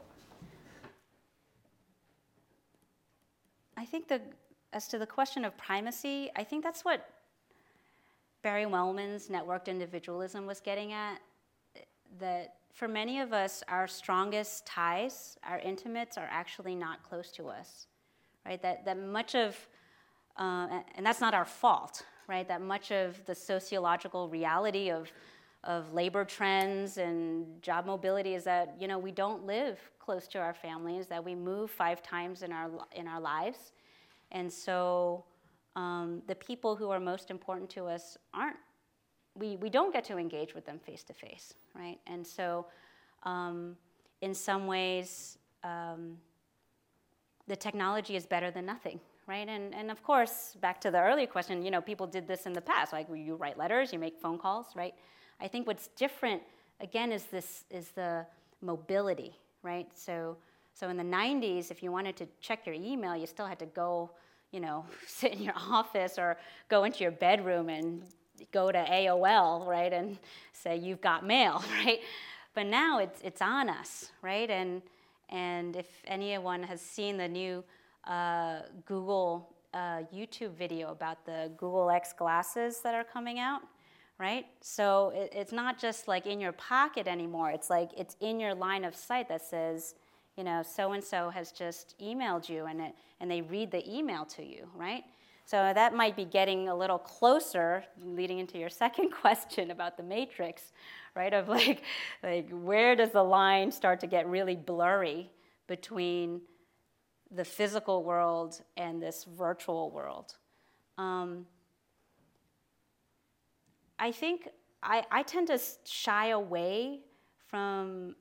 I think as to the question of primacy, I think that's what Barry Wellman's networked individualism was getting at, that for many of us, our strongest ties, our intimates, are actually not close to us, right? That much of, and that's not our fault, right? That much of the sociological reality of labor trends and job mobility is that, we don't live close to our families, that we move 5 times in our lives. And so the people who are most important to us aren't we don't get to engage with them face to face, right? And so in some ways, the technology is better than nothing, right? And of course, back to the earlier question, people did this in the past, like you write letters, you make phone calls, right? I think what's different, again, is the mobility, right? So in the 90s, if you wanted to check your email, you still had to go, sit in your office or go into your bedroom and go to AOL, right, and say you've got mail, right? But now it's on us, right? And if anyone has seen the new Google YouTube video about the Google X glasses that are coming out, right? So it's not just like in your pocket anymore. It's like it's in your line of sight that says, so-and-so has just emailed you, and they read the email to you, right? So that might be getting a little closer, leading into your second question about the matrix, right? Of like where does the line start to get really blurry between the physical world and this virtual world? I think I tend to shy away from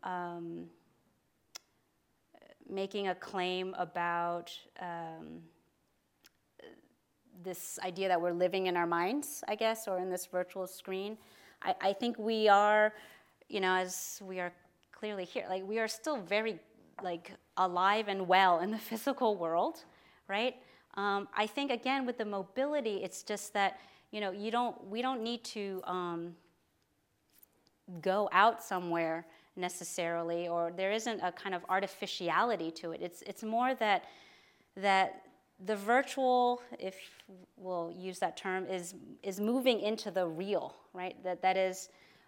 making a claim about this idea that we're living in our minds, I guess, or in this virtual screen. I think we are, as we are clearly here, like we are still very alive and well in the physical world, right? I think again with the mobility, it's just that we don't need to go out somewhere necessarily, or there isn't a kind of artificiality to it. It's more that the virtual, if we'll use that term, is moving into the real, right? That is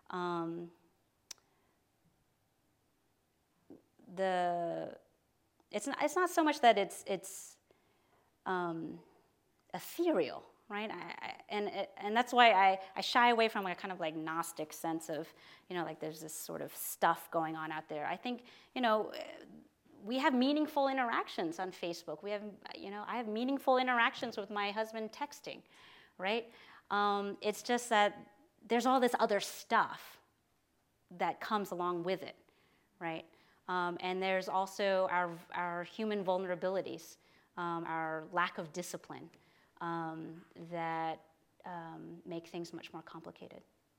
it's not so much that it's ethereal, right? And that's why I shy away from a kind of like Gnostic sense of, like there's this sort of stuff going on out there. I think, we have meaningful interactions on Facebook. I have meaningful interactions with my husband texting, right? It's just that there's all this other stuff that comes along with it, right? And there's also our human vulnerabilities, our lack of discipline that make things much more complicated.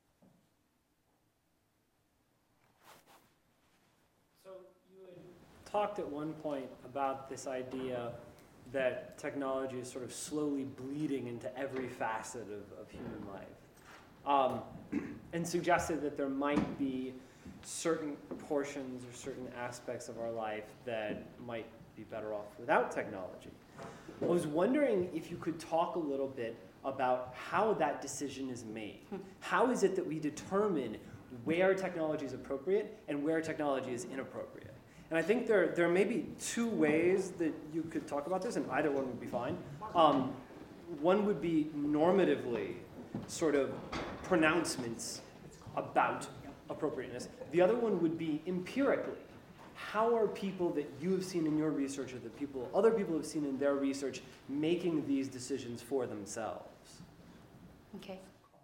So you had talked at one point about this idea that technology is sort of slowly bleeding into every facet of human life, and suggested that there might be certain portions or certain aspects of our life that might be better off without technology. I was wondering if you could talk a little bit about how that decision is made. How is it that we determine where technology is appropriate and where technology is inappropriate? And I think there may be two ways that you could talk about this, and either one would be fine. One would be normatively sort of pronouncements about appropriateness. The other one would be empirically. How are people that you have seen in your research or that other people have seen in their research making these decisions for themselves? Okay.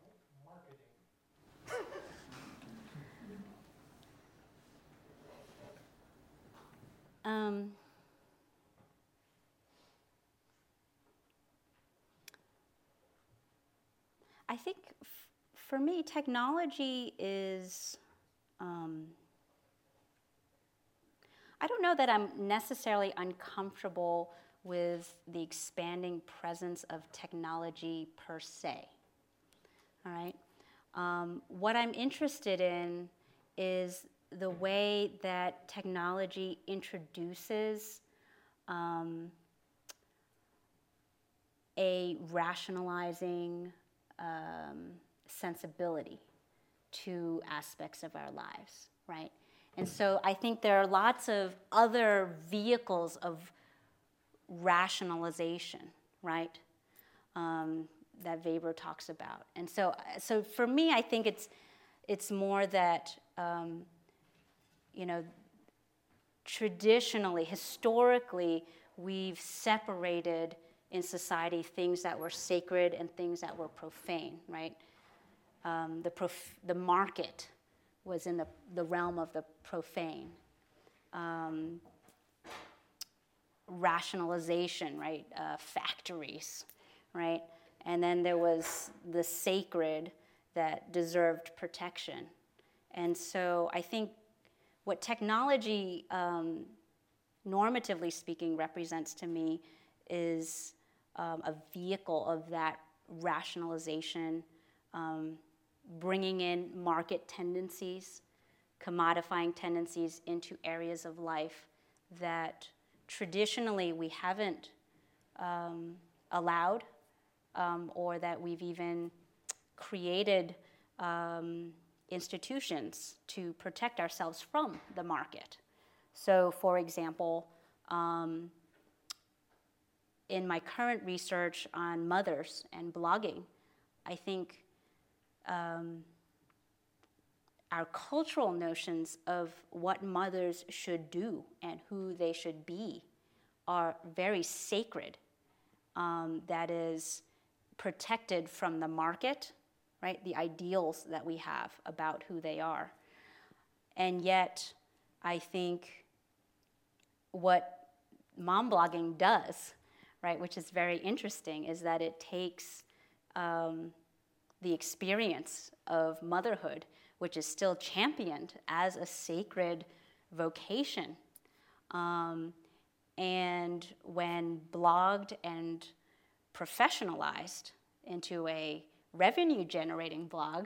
I think for me, technology is, I don't know that I'm necessarily uncomfortable with the expanding presence of technology per se, all right? What I'm interested in is the way that technology introduces a rationalizing sensibility to aspects of our lives, right? And so I think there are lots of other vehicles of rationalization, right, that Weber talks about. And so for me, I think it's more that, traditionally, historically, we've separated in society things that were sacred and things that were profane, right? the market was in the realm of the profane. Rationalization, right? Factories, right? And then there was the sacred that deserved protection. And so I think what technology, normatively speaking, represents to me is a vehicle of that rationalization, bringing in market tendencies, commodifying tendencies into areas of life that traditionally we haven't allowed, or that we've even created institutions to protect ourselves from the market. So, for example, in my current research on mothers and blogging, I think our cultural notions of what mothers should do and who they should be are very sacred. That is protected from the market, right? The ideals that we have about who they are. And yet, I think what mom blogging does, right, which is very interesting, is that it takes the experience of motherhood, which is still championed as a sacred vocation. And when blogged and professionalized into a revenue-generating blog,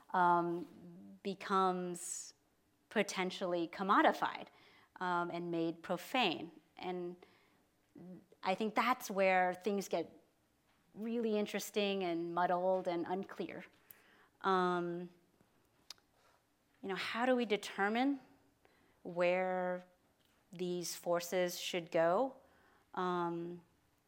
becomes potentially commodified and made profane. And I think that's where things get really interesting and muddled and unclear. How do we determine where these forces should go? I'm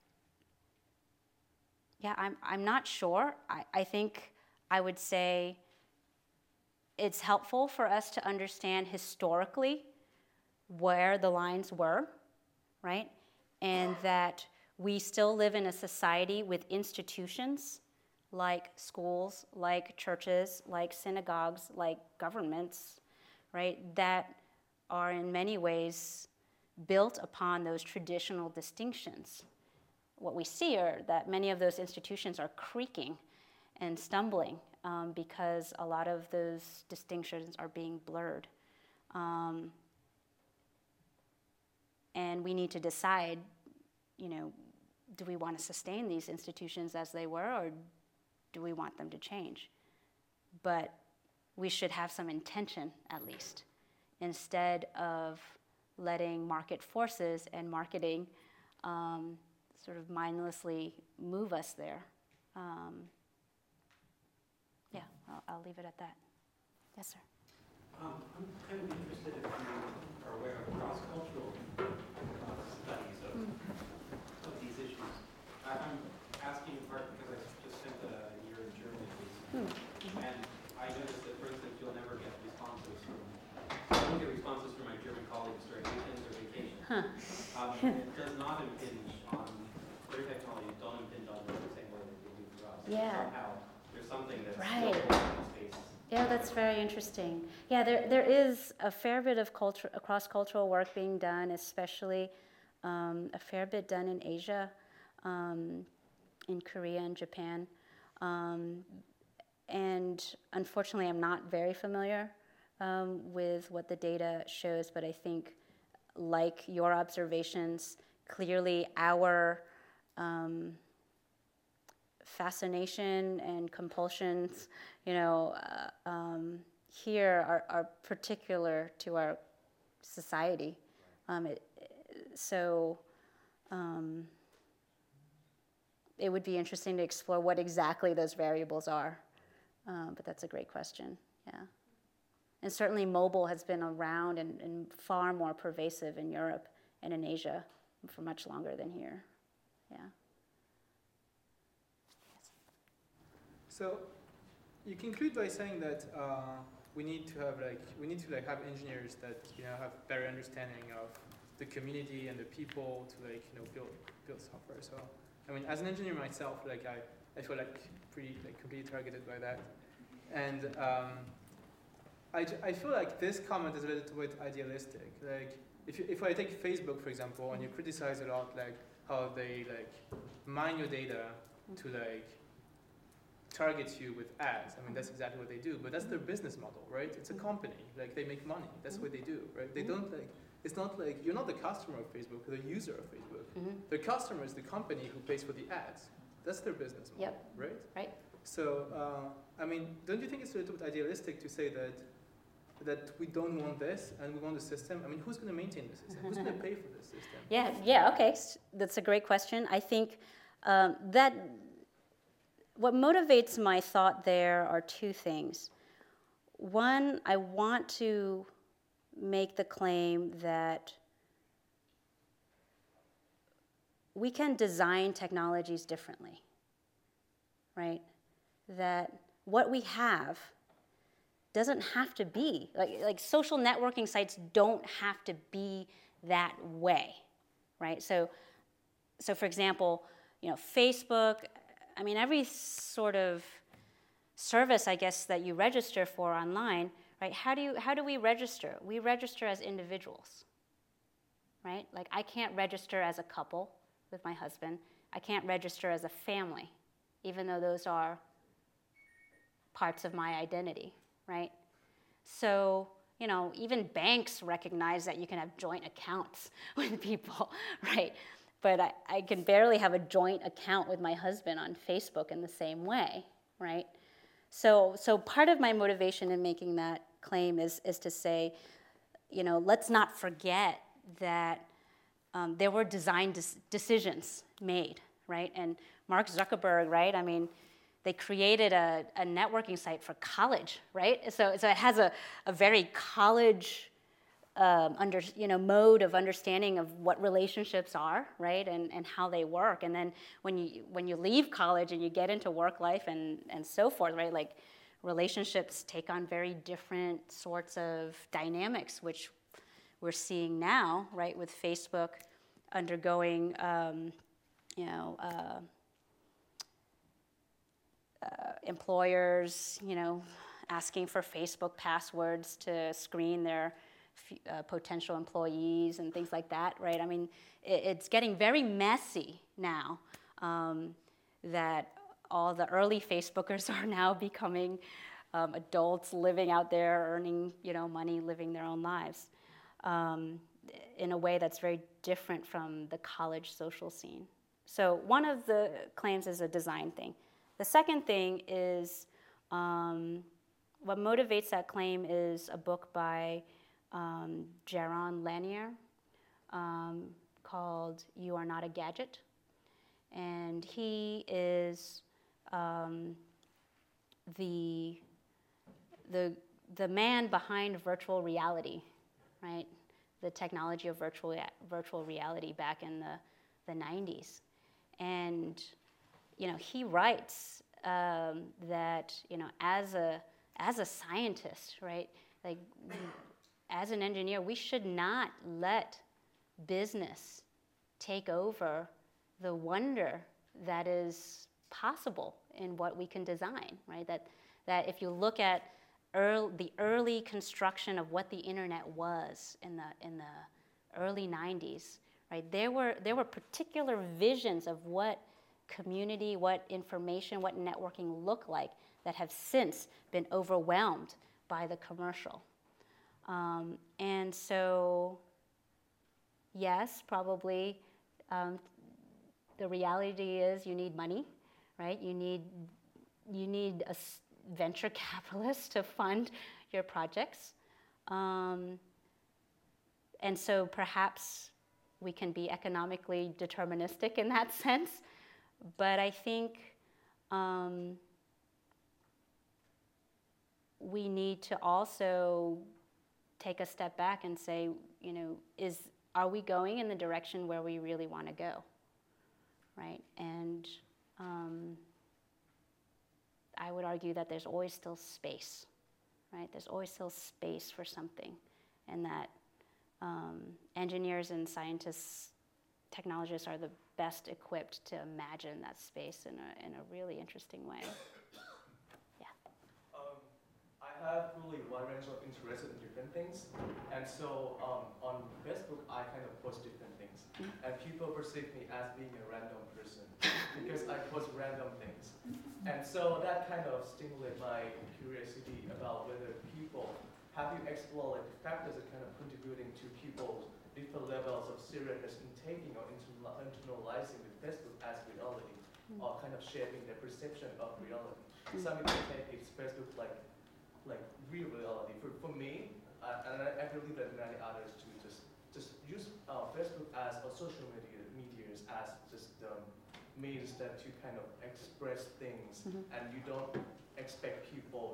not sure. I think I would say it's helpful for us to understand historically where the lines were, right? And that we still live in a society with institutions like schools, like churches, like synagogues, like governments, right, that are in many ways built upon those traditional distinctions. What we see are that many of those institutions are creaking and stumbling because a lot of those distinctions are being blurred. And we need to decide, do we want to sustain these institutions as they were, or do we want them to change? But we should have some intention, at least, instead of letting market forces and marketing sort of mindlessly move us there. I'll leave it at that. Yes, sir. I'm kind of interested if you are aware of cross-cultural studies of these issues. I'm asking in part because I just spent a year in Germany recently, and I noticed that, for instance, you'll never get responses I don't get responses from my German colleagues during weekends or vacations. It does not impinge on their technologies, don't impinge on the same way that they do for us. Yeah. Somehow there's something that's Right. still in space. Yeah, that's very interesting. Yeah, there is a fair bit of cross-cultural work being done, especially a fair bit done in Asia, in Korea and Japan. And unfortunately, I'm not very familiar with what the data shows, but I think, like your observations, clearly our fascination and compulsions, here are particular to our society. It would be interesting to explore what exactly those variables are. But that's a great question, yeah. And certainly mobile has been around and far more pervasive in Europe and in Asia for much longer than here, yeah. So you conclude by saying that we need to have engineers that have better understanding of the community and the people to build software. So I mean, as an engineer myself, I feel pretty completely targeted by that. And I feel like this comment is a little bit idealistic. Like, if I take Facebook, for example, and you criticize a lot, like, how they, like, mine your data to, like, target you with ads. I mean, that's exactly what they do, but that's their business model, right? It's a company, like, they make money. That's what they do, right? They don't, like, it's not like, you're not the customer of Facebook, the user of Facebook. The customer is the company who pays for the ads. That's their business model, right? Right. So, I mean, don't you think it's a little bit idealistic to say that we don't want this and we want the system? I mean, who's going to maintain the system? Who's going to pay for this system? Yeah, okay. That's a great question. I think that what motivates my thought there are two things. One, I want to make the claim that we can design technologies differently, right? That what we have doesn't have to be, like social networking sites don't have to be that way, right? So for example, Facebook, I mean, every sort of service, I guess, that you register for online, right? How do we register? We register as individuals, right? Like, I can't register as a couple with my husband. I can't register as a family, even though those are parts of my identity, right? So, even banks recognize that you can have joint accounts with people, right? But I can barely have a joint account with my husband on Facebook in the same way, right? So part of my motivation in making that claim is to say, let's not forget that there were design decisions made, right? And Mark Zuckerberg, right? I mean, they created a networking site for college, right? So it has a very college mode of understanding of what relationships are, right, and how they work. And then when you leave college and you get into work life and so forth, right, like, relationships take on very different sorts of dynamics, which we're seeing now, right, with Facebook undergoing, employers, asking for Facebook passwords to screen their potential employees and things like that, right? I mean, it's getting very messy now that all the early Facebookers are now becoming adults living out there, earning, money, living their own lives in a way that's very different from the college social scene. So one of the claims is a design thing. The second thing is, what motivates that claim is a book by Jaron Lanier called You Are Not a Gadget. And he is the man behind virtual reality, right? The technology of virtual reality back in the 90s. And he writes that as a scientist, right, like, as an engineer, we should not let business take over the wonder that is possible in what we can design, right? That if you look at the early construction of what the internet was in the early 90s, right? There were particular visions of what community, what information, what networking looked like that have since been overwhelmed by the commercial. And so, yes, probably the reality is you need money, right? You need a venture capitalist to fund your projects. And so perhaps we can be economically deterministic in that sense. But I think we need to also take a step back and say, are we going in the direction where we really want to go, right? And I would argue that there's always still space, right? There's always still space for something, and that engineers and scientists, technologists are the best equipped to imagine that space in a really interesting way. Yeah. totally wide range of interested in different things. And so on Facebook, I kind of post different things. And people perceive me as being a random person because I post random things. And so that kind of stimulated my curiosity about whether people, have you explored like, the factors that kind of contributing to people's different levels of seriousness in taking or internalizing the Facebook as reality, or kind of shaping their perception of reality. Some people take its Facebook like real reality. For me, and I believe that many others too, just use Facebook as a social media as just means that to kind of express things, and you don't expect people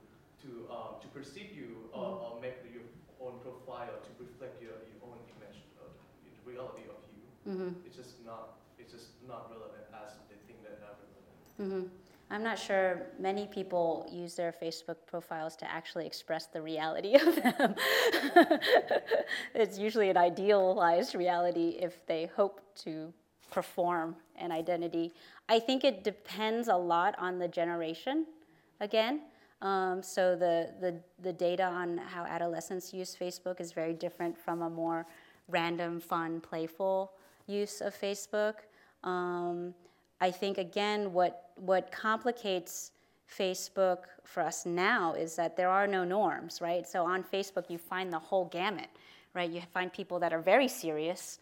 to perceive you or make your own profile to reflect your own image of the reality of you. It's just not relevant as they think that are relevant. I'm not sure many people use their Facebook profiles to actually express the reality of them. It's usually an idealized reality if they hope to perform an identity. I think it depends a lot on the generation, again. So the data on how adolescents use Facebook is very different from a more random, fun, playful use of Facebook. I think, again, what complicates Facebook for us now is that there are no norms, right? So on Facebook, you find the whole gamut, right? You find people that are very serious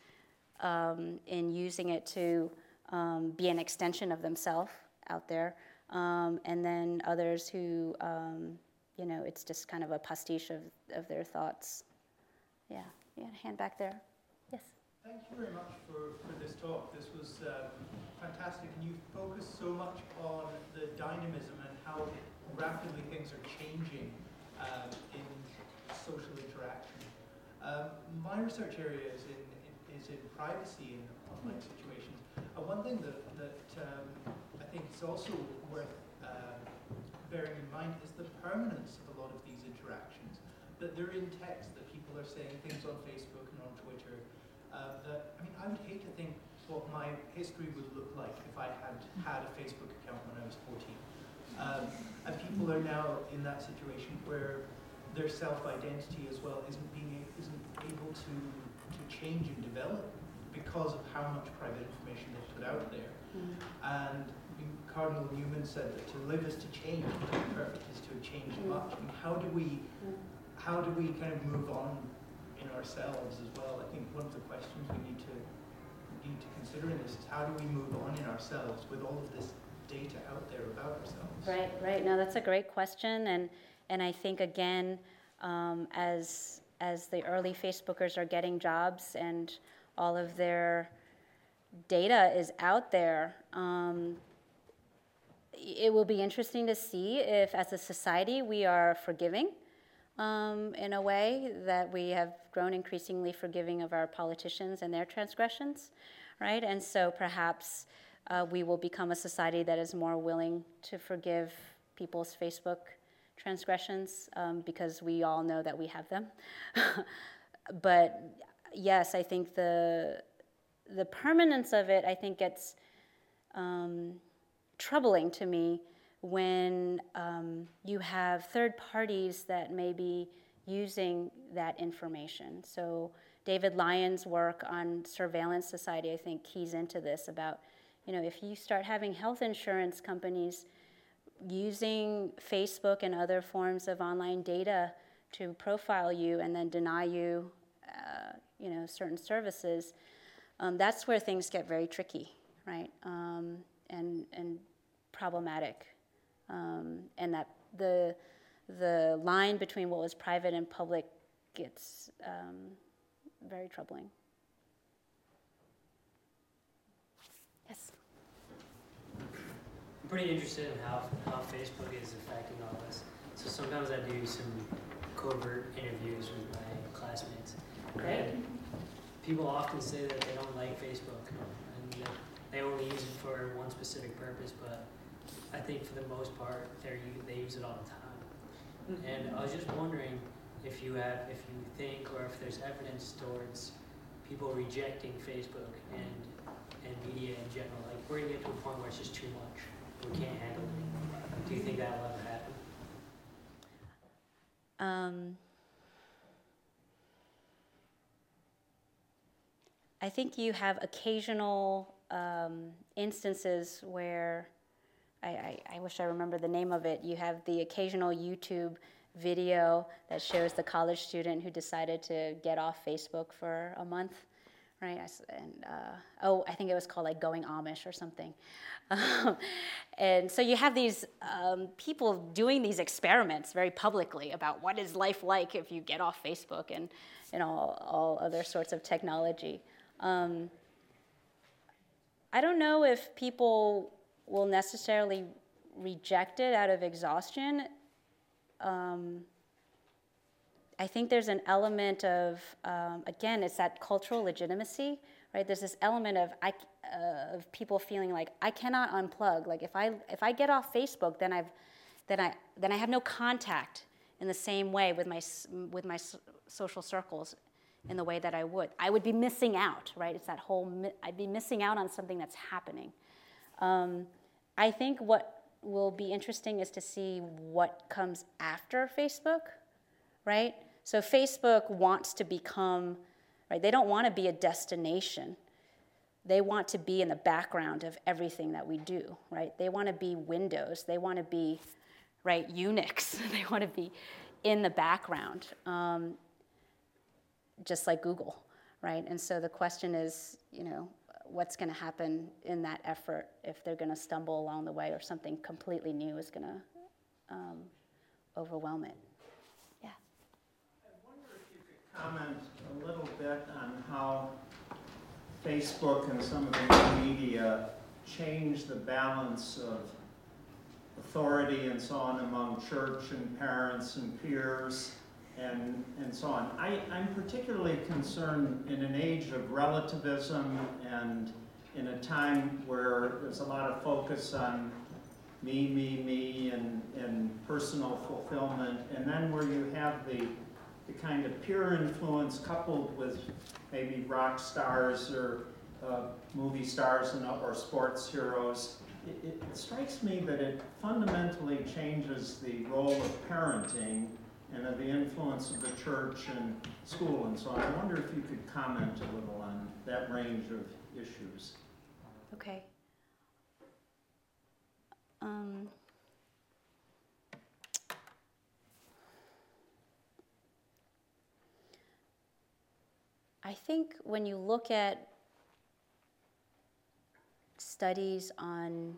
in using it to be an extension of themselves out there, and then others who, it's just kind of a pastiche of their thoughts. Yeah, hand back there. Yes. Thank you very much for this talk. This was fantastic, and you focused so much on the dynamism and how rapidly things are changing in social interaction. My research area is in privacy in online situations. One thing that I think is also worth bearing in mind is the permanence of a lot of these interactions. That they're in text, that people are saying things on Facebook and on Twitter. I would hate to think what my history would look like if I had a Facebook account when I was 14. And people are now in that situation where their self-identity as well isn't able to change and develop because of how much private information they put out there. And Cardinal Newman said that to live is to change, to be perfect is to change much. And how do we kind of move on in ourselves as well? I think one of the questions we need to consider in this is how do we move on in ourselves with all of this data out there about ourselves? Right. No, that's a great question, and I think again, as the early Facebookers are getting jobs and all of their data is out there, it will be interesting to see if, as a society, we are forgiving in a way that we have grown increasingly forgiving of our politicians and their transgressions, right? And so perhaps we will become a society that is more willing to forgive people's Facebook transgressions because we all know that we have them. But yes, I think the permanence of it, I think, gets troubling to me when you have third parties that may be using that information. So David Lyon's work on surveillance society, I think, keys into this about, if you start having health insurance companies using Facebook and other forms of online data to profile you and then deny you, certain services, that's where things get very tricky, right? And problematic. And that the line between what was private and public gets very troubling. Yes? I'm pretty interested in how Facebook is affecting all this. So sometimes I do some covert interviews with my classmates. Great. And people often say that they don't like Facebook and that they only use it for one specific purpose, but I think for the most part they use it all the time. And I was just wondering if you think, or if there's evidence towards people rejecting Facebook and media in general, like we're gonna get to a point where it's just too much, we can't handle it. Do you think that will ever happen? I think you have occasional instances where, I wish I remember the name of it, you have the occasional YouTube video that shows the college student who decided to get off Facebook for a month, right? And I think it was called like Going Amish or something. And so you have these people doing these experiments very publicly about what is life like if you get off Facebook and all other sorts of technology. I don't know if people will necessarily reject it out of exhaustion. I think there's an element of, again, it's that cultural legitimacy, right? There's this element of people feeling like I cannot unplug. Like if I get off Facebook, then I have no contact in the same way with my social circles in the way that I would. I would be missing out, right? It's that whole, I'd be missing out on something that's happening. I think what will be interesting is to see what comes after Facebook, right? So Facebook wants to become, right? They don't want to be a destination. They want to be in the background of everything that we do, right? They want to be Windows. They want to be, right, Unix. They want to be in the background. Just like Google, right? And so the question is, what's going to happen in that effort if they're going to stumble along the way or something completely new is going to overwhelm it. Yeah. I wonder if you could comment a little bit on how Facebook and some of the new media change the balance of authority and so on among church and parents and peers and so on. I'm particularly concerned in an age of relativism and in a time where there's a lot of focus on me, and personal fulfillment, and then where you have the kind of peer influence coupled with maybe rock stars or movie stars or sports heroes. It strikes me that it fundamentally changes the role of parenting and of the influence of the church and school and so on. I wonder if you could comment a little on that range of issues. Okay. I think when you look at studies on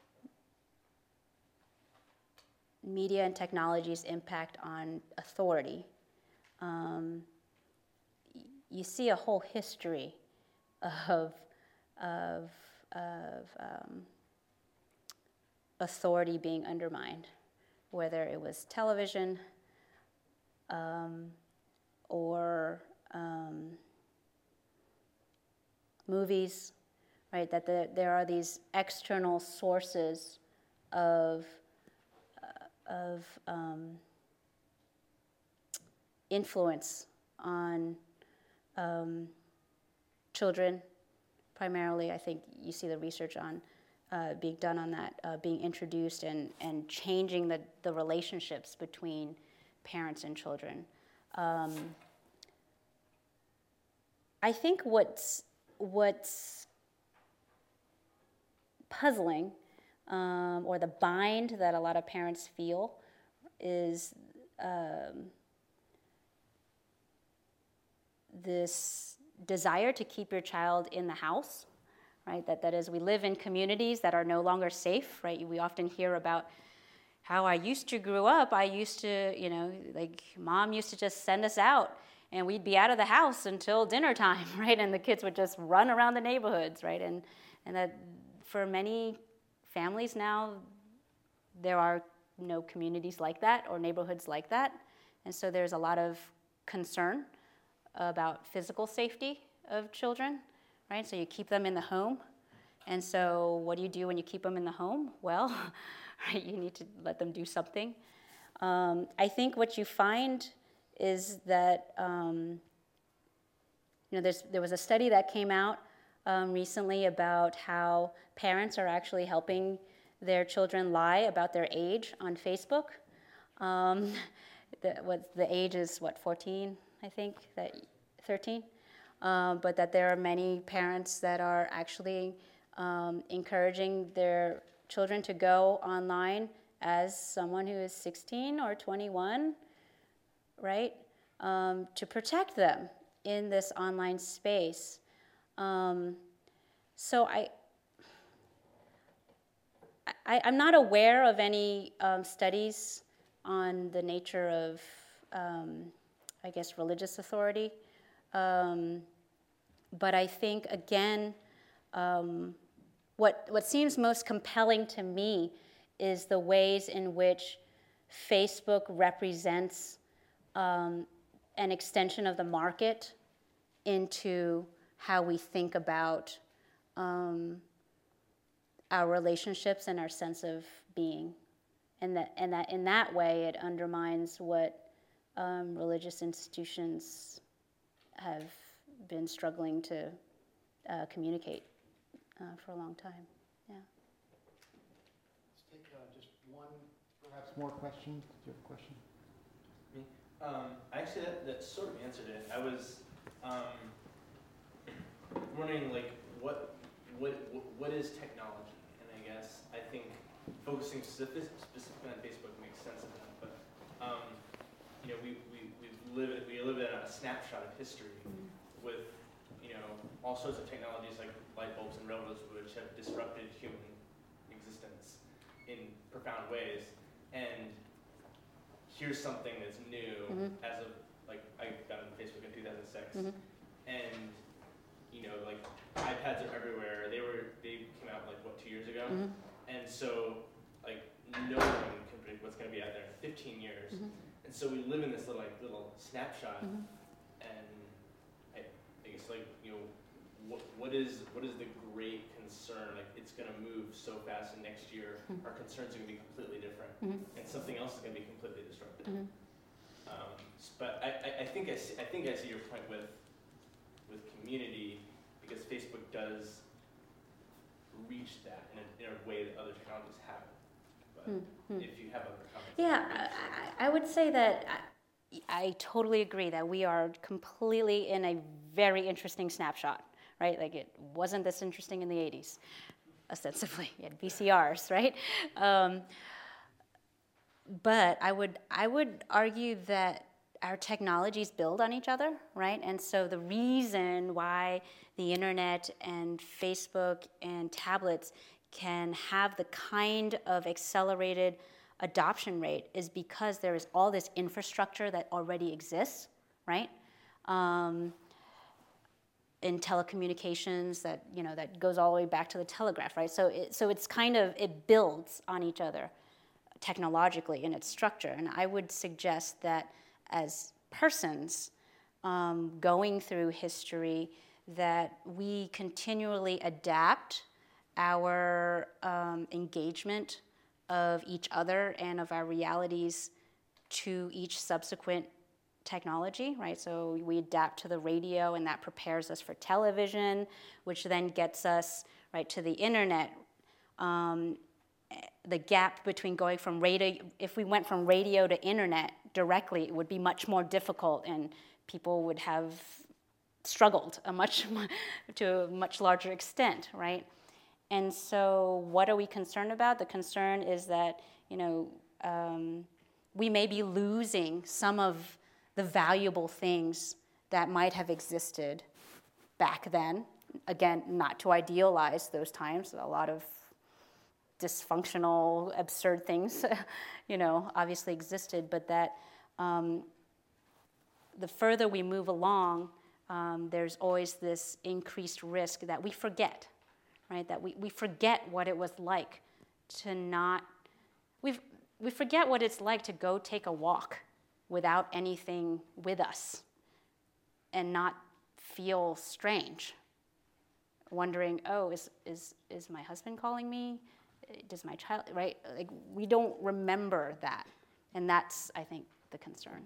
media and technology's impact on authority, you see a whole history of authority being undermined, whether it was television or movies, right? That there are these external sources of influence on children. Primarily, I think you see the research on being done on that, being introduced and changing the relationships between parents and children. I think what's puzzling, or the bind that a lot of parents feel, is this desire to keep your child in the house, right? That is, we live in communities that are no longer safe, right? We often hear about how I used to grow up. I used to, like mom used to just send us out and we'd be out of the house until dinner time, right? And the kids would just run around the neighborhoods, right? And that for many families now, there are no communities like that or neighborhoods like that. And so there's a lot of concern about physical safety of children, right? So you keep them in the home. And so what do you do when you keep them in the home? Well, right, you need to let them do something. I think what you find is that, there was a study that came out recently about how parents are actually helping their children lie about their age on Facebook. the age is 14, I think, 13. But that there are many parents that are actually encouraging their children to go online as someone who is 16 or 21, right? To protect them in this online space. So I'm not aware of any studies on the nature of, I guess, religious authority. But I think, again, what seems most compelling to me is the ways in which Facebook represents an extension of the market into how we think about our relationships and our sense of being. And that in that way, it undermines what religious institutions have been struggling to communicate for a long time. Yeah. Let's take just one, perhaps more question. Do you have a question? Me? Actually, that sort of answered it. I was wondering, like, what is technology? And I guess I think focusing specifically on Facebook makes sense of that. But you know, we live in a snapshot of history with, you know, all sorts of technologies like light bulbs and railroads, which have disrupted human existence in profound ways. And here's something that's new as of, like, I got on Facebook in 2006, and you know, like, iPads are everywhere. They came out like, what, 2 years ago, and so like no one can predict what's going to be out there in 15 years, and so we live in this little snapshot, and I guess, like, you know, what is the great concern? Like, it's going to move so fast, and next year our concerns are going to be completely different, and something else is going to be completely disrupted. But I think I see your point with community, because Facebook does reach that in a way that other technologies haven't. But if you have other comments. Yeah, I would say that I totally agree that we are completely in a very interesting snapshot, right? Like, it wasn't this interesting in the 80s, ostensibly. You had VCRs, right? But I would argue that our technologies build on each other, right? And so the reason why the internet and Facebook and tablets can have the kind of accelerated adoption rate is because there is all this infrastructure that already exists, right? In telecommunications, that, you know, that goes all the way back to the telegraph, right? So it's kind of, it builds on each other technologically in its structure. And I would suggest that as persons going through history, that we continually adapt our engagement of each other and of our realities to each subsequent technology, right? So we adapt to the radio, and that prepares us for television, which then gets us, right, to the internet. The gap between going from radio, if we went from radio to internet directly, it would be much more difficult, and people would have struggled to a much larger extent, right? And so what are we concerned about? The concern is that, you know, we may be losing some of the valuable things that might have existed back then. Again, not to idealize those times, a lot of dysfunctional, absurd things, you know, obviously existed, but that the further we move along, there's always this increased risk that we forget, right? That we forget what it was like to not, we forget what it's like to go take a walk without anything with us and not feel strange, wondering, oh, is my husband calling me? Does my child, right? Like, we don't remember that. And that's, I think, the concern.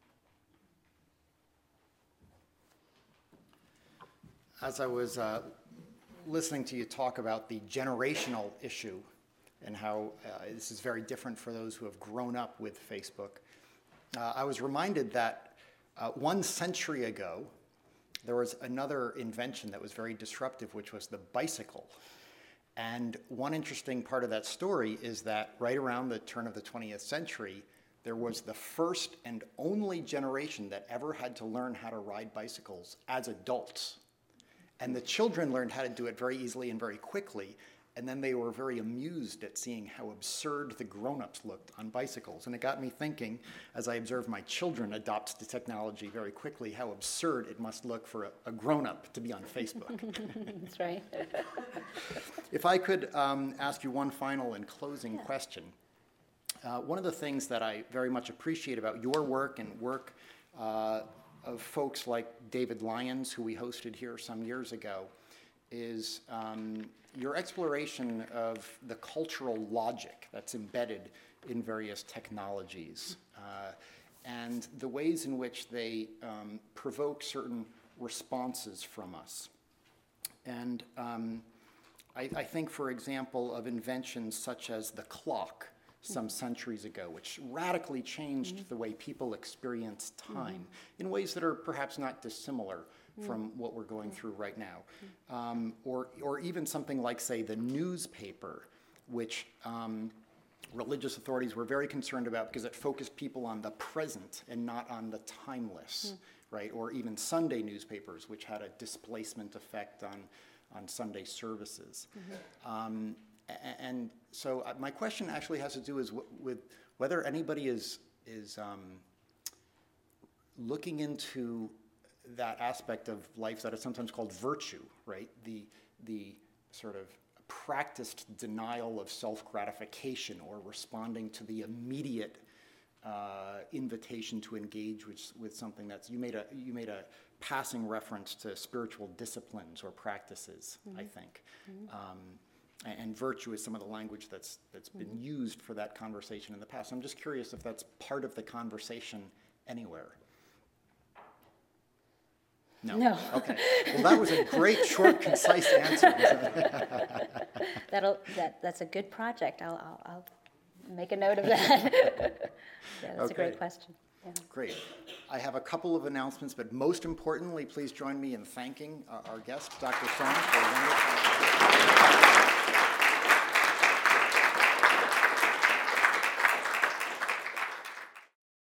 As I was listening to you talk about the generational issue and how this is very different for those who have grown up with Facebook, I was reminded that 1 century ago, there was another invention that was very disruptive, which was the bicycle. And one interesting part of that story is that right around the turn of the 20th century, there was the first and only generation that ever had to learn how to ride bicycles as adults. And the children learned how to do it very easily and very quickly. And then they were very amused at seeing how absurd the grown-ups looked on bicycles. And it got me thinking, as I observed my children adopt the technology very quickly, how absurd it must look for a grown-up to be on Facebook. That's right. If I could ask you one final and closing question. One of the things that I very much appreciate about your work and work of folks like David Lyons, who we hosted here some years ago, is your exploration of the cultural logic that's embedded in various technologies and the ways in which they provoke certain responses from us. And I think, for example, of inventions such as the clock some centuries ago, which radically changed the way people experience time in ways that are perhaps not dissimilar from what we're going through right now. Or even something like, say, the newspaper, which religious authorities were very concerned about because it focused people on the present and not on the timeless, right? Or even Sunday newspapers, which had a displacement effect on Sunday services. And so my question actually has to do with whether anybody is looking into that aspect of life that is sometimes called virtue, right? The sort of practiced denial of self-gratification or responding to the immediate invitation to engage with something that's, you made a passing reference to spiritual disciplines or practices, I think. And virtue is some of the language that's been used for that conversation in the past. I'm just curious if that's part of the conversation anywhere. No. Okay. Well, that was a great, short, concise answer. That's a good project. I'll make a note of that. Yeah, that's a great question. Yeah. Great. I have a couple of announcements, but most importantly, please join me in thanking our guest, Dr. Song, for a wonderful